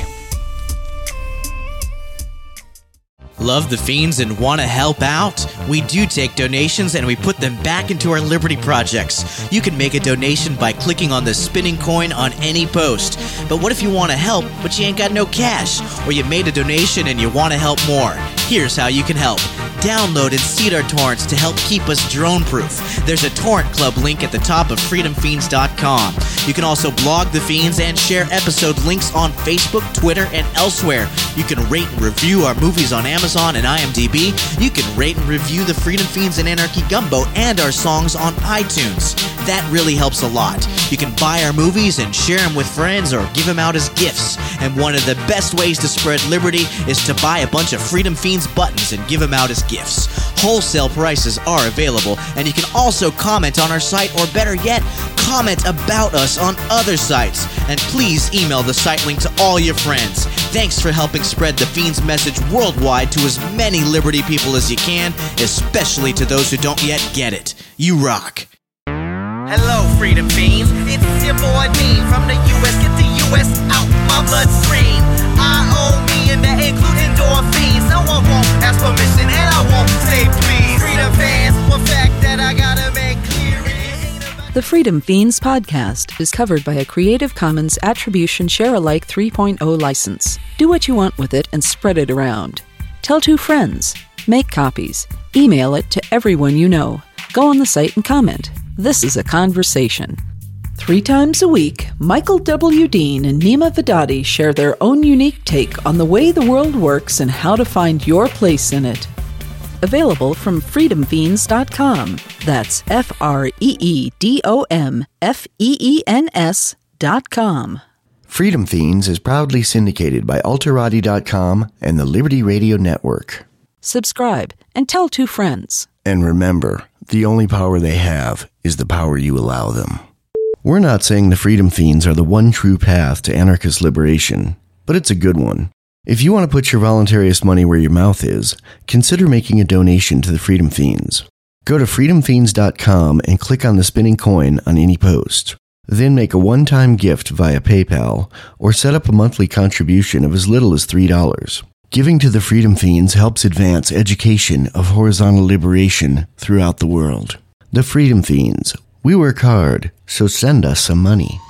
Love the Fiends and want to help out? We do take donations and we put them back into our Liberty projects. You can make a donation by clicking on the spinning coin on any post. But what if you want to help, but you ain't got no cash? Or you made a donation and you want to help more? Here's how you can help. Download and seed our torrents to help keep us drone-proof. There's a torrent club link at the top of freedom fiends dot com. You can also blog The Fiends and share episode links on Facebook, Twitter, and elsewhere. You can rate and review our movies on Amazon and IMDb. You can rate and review the Freedom Fiends and Anarchy Gumbo and our songs on iTunes. That really helps a lot. You can buy our movies and share them with friends or give them out as gifts. And one of the best ways to spread liberty is to buy a bunch of Freedom Fiends buttons and give them out as gifts. Wholesale prices are available, and you can also comment on our site, or better yet, comment about us on other sites. And please email the site link to all your friends. Thanks for helping spread the Fiends message worldwide to as many Liberty people as you can, especially to those who don't yet get it. You rock. Hello, Freedom Fiends. It's your boy Dean from the U S. Get the U S out my bloodstream. I owe me and that include endorphins. No one won't ask permission and I won't say please. Freedom fans, one fact that I gotta make clear is The Freedom Fiends podcast is covered by a Creative Commons Attribution Share-alike three point oh license. Do what you want with it and spread it around. Tell two friends. Make copies. Email it to everyone you know. Go on the site and comment. This is a conversation. Three times a week, Michael W. Dean and Nima Vadadi share their own unique take on the way the world works and how to find your place in it. Available from freedom fiends dot com. That's F R E E D O M F E E N S dot com. Freedom Fiends is proudly syndicated by alterati dot com and the Liberty Radio Network. Subscribe and tell two friends. And remember, the only power they have is the power you allow them. We're not saying the Freedom Fiends are the one true path to anarchist liberation, but it's a good one. If you want to put your voluntarist money where your mouth is, consider making a donation to the Freedom Fiends. Go to freedom fiends dot com and click on the spinning coin on any post. Then make a one-time gift via PayPal or set up a monthly contribution of as little as three dollars. Giving to the Freedom Fiends helps advance education of horizontal liberation throughout the world. The Freedom Fiends. We work hard, so send us some money.